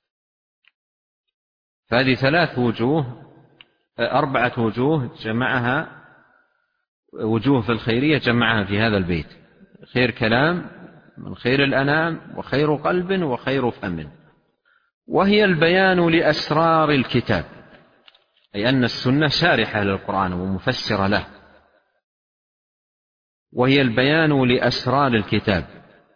Speaker 1: فهذه ثلاث وجوه، أربعة وجوه جمعها، وجوه في الخيرية جمعها في هذا البيت: خير كلام، من خير الأنام، وخير قلب، وخير فم. وهي البيان لأسرار الكتاب، أي أن السنة شارحة للقرآن ومفسرة له. وهي البيان لأسرار الكتاب.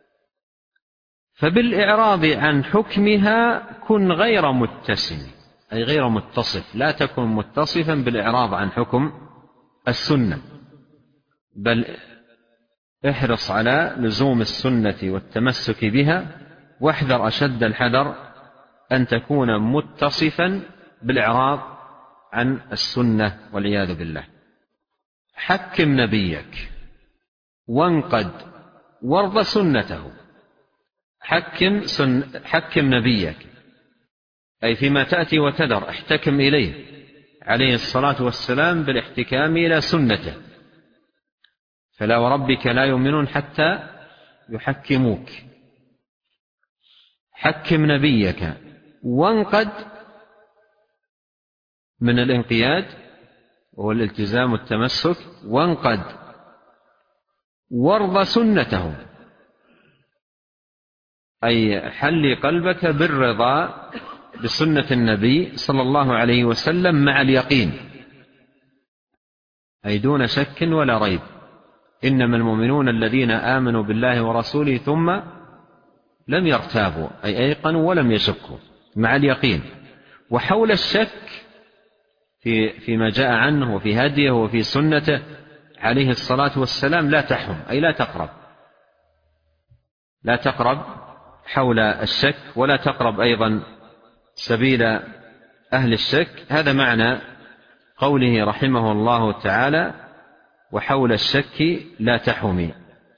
Speaker 1: فبالإعراض عن حكمها كن غير متسم، أي غير متصف. لا تكن متصفا بالإعراض عن حكم السنة، بل احرص على لزوم السنة والتمسك بها، واحذر أشد الحذر أن تكون متصفا بالإعراض عن السنة والعياذ بالله. حكم نبيك وانقد وارض سنته. حكم, سن حكم نبيك أي فيما تأتي وتذر، احتكم إليه عليه الصلاة والسلام بالاحتكام إلى سنته. فلا وربك لا يؤمنون حتى يحكموك. حكم نبيك وانقد، من الانقياد وهو الالتزام والتمسك، وانقد وارض سنته، أي حل قلبك بالرضا بسنة النبي صلى الله عليه وسلم مع اليقين، أي دون شك ولا ريب. إنما المؤمنون الذين آمنوا بالله ورسوله ثم لم يرتابوا، أي أيقنوا ولم يشكوا مع اليقين. وحول الشك في فيما جاء عنه وفي هديه وفي سنته عليه الصلاة والسلام لا تحم، أي لا تقرب، لا تقرب حول الشك، ولا تقرب أيضا سبيل أهل الشك. هذا معنى قوله رحمه الله تعالى: وحول الشك لا تحمي.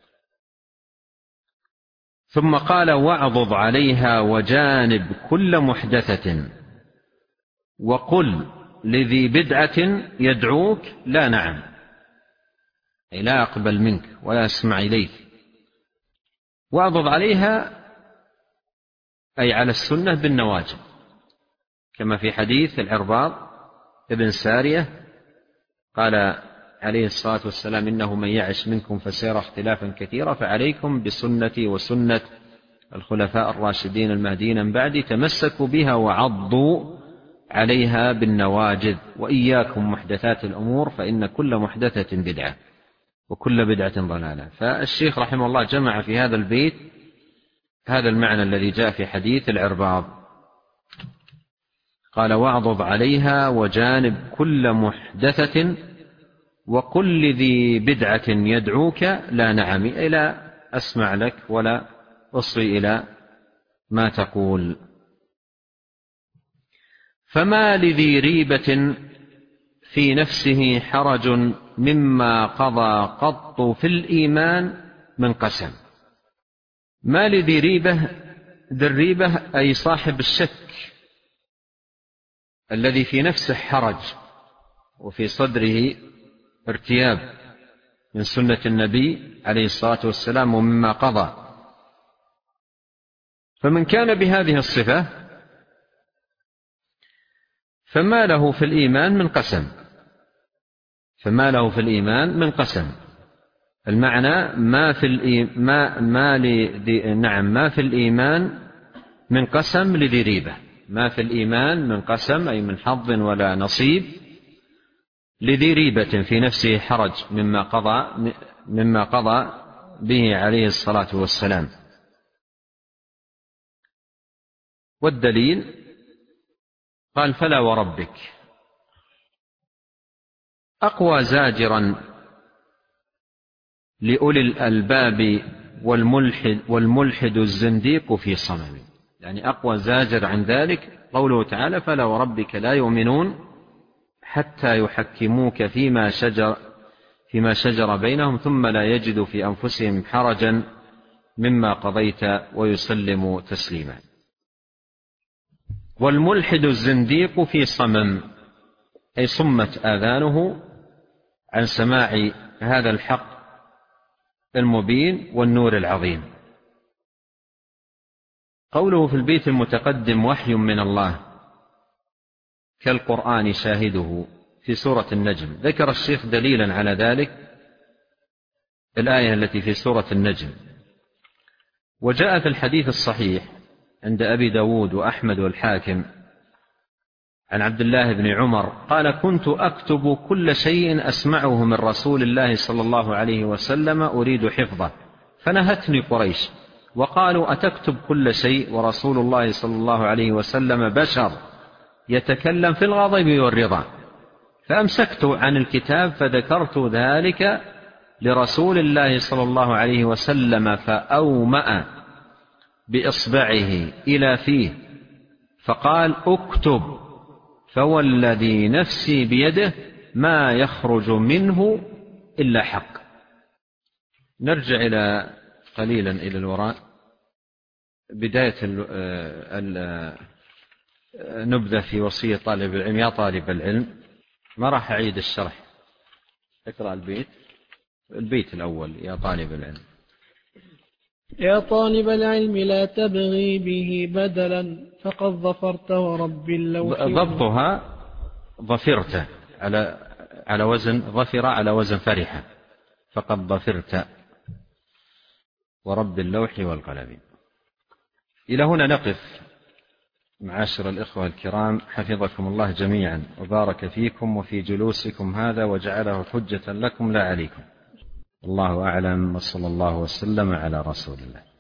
Speaker 1: ثم قال: واعضض عليها وجانب كل محدثة، وقل لذي بدعة يدعوك لا نعم، أي لا أقبل منك ولا أسمع إليك. واعضض عليها أي على السنة بالنواجذ، كما في حديث العرباض ابن سارية قال عليه الصلاة والسلام: إنه من يعش منكم فسيرى اختلافا كثيرا، فعليكم بسنتي وسنة الخلفاء الراشدين المهديين من بعدي، تمسكوا بها وعضوا عليها بالنواجذ، وإياكم محدثات الأمور فإن كل محدثة بدعة وكل بدعة ضلالة. فالشيخ رحمه الله جمع في هذا البيت هذا المعنى الذي جاء في حديث العرباض، قال: واعضض عليها وجانب كل محدثة وقل لذي بدعة يدعوك لا نعم، إلى أسمع لك ولا أصغي إلى ما تقول. فما لذي ريبة في نفسه حرج مما قضى قط في الإيمان من قسم. ما لذي ريبة، ذي الريبة أي صاحب الشك الذي في نفسه حرج وفي صدره ارتياب من سنة النبي عليه الصلاة والسلام ومما قضى. فمن كان بهذه الصفة فما له في الإيمان من قسم، فما له في الإيمان من قسم. المعنى ما في الإيمان ما ما لذي نعم ما في الإيمان من قسم لذي ريبة، ما في الإيمان من قسم أي من حظ ولا نصيب لذي ريبة في نفسه حرج مما قضى مما قضى به عليه الصلاة والسلام. والدليل قال: فلا وربك. أقوى زاجرا لأولي الألباب والملحد, والملحد الزنديق في صمم، يعني أقوى زاجر عن ذلك قوله تعالى: فلا وربك لا يؤمنون حتى يحكموك فيما شجر, فيما شجر بينهم ثم لا يجدوا في أنفسهم حرجا مما قضيت ويسلموا تسليما. والملحد الزنديق في صمم أي صمت آذانه عن سماع هذا الحق المبين والنور العظيم. قوله في البيت المتقدم: وحي من الله كالقرآن شاهده في سورة النجم، ذكر الشيخ دليلا على ذلك الآية التي في سورة النجم. وجاء في الحديث الصحيح عند أبي داود وأحمد والحاكم عن عبد الله بن عمر قال: كنت أكتب كل شيء أسمعه من رسول الله صلى الله عليه وسلم أريد حفظه، فنهتني قريش وقالوا: أتكتب كل شيء ورسول الله صلى الله عليه وسلم بشر يتكلم في الغضب والرضا؟ فأمسكت عن الكتاب فذكرت ذلك لرسول الله صلى الله عليه وسلم فأومأ بإصبعه إلى فيه فقال: اكتب، فوالذي نفسي بيده ما يخرج منه إلا حق. نرجع إلى قليلا إلى الوراء، بداية النبذة في وصية طالب العلم. يا طالب العلم، ما راح أعيد الشرح، اقرأ البيت البيت الأول. يا طالب العلم،
Speaker 2: يا طالب العلم لا تبغي به بدلا فقد ظفرت ورب اللوح.
Speaker 1: ضبطها ظفرت على على وزن ظفر، على وزن فرحة، فقد ظفرت ورب اللوح والقلم. إلى هنا نقف معاشر الإخوة الكرام، حفظكم الله جميعا وبارك فيكم وفي جلوسكم هذا وجعله حجة لكم لا عليكم. الله أعلم، وصلى الله وسلم على رسول الله.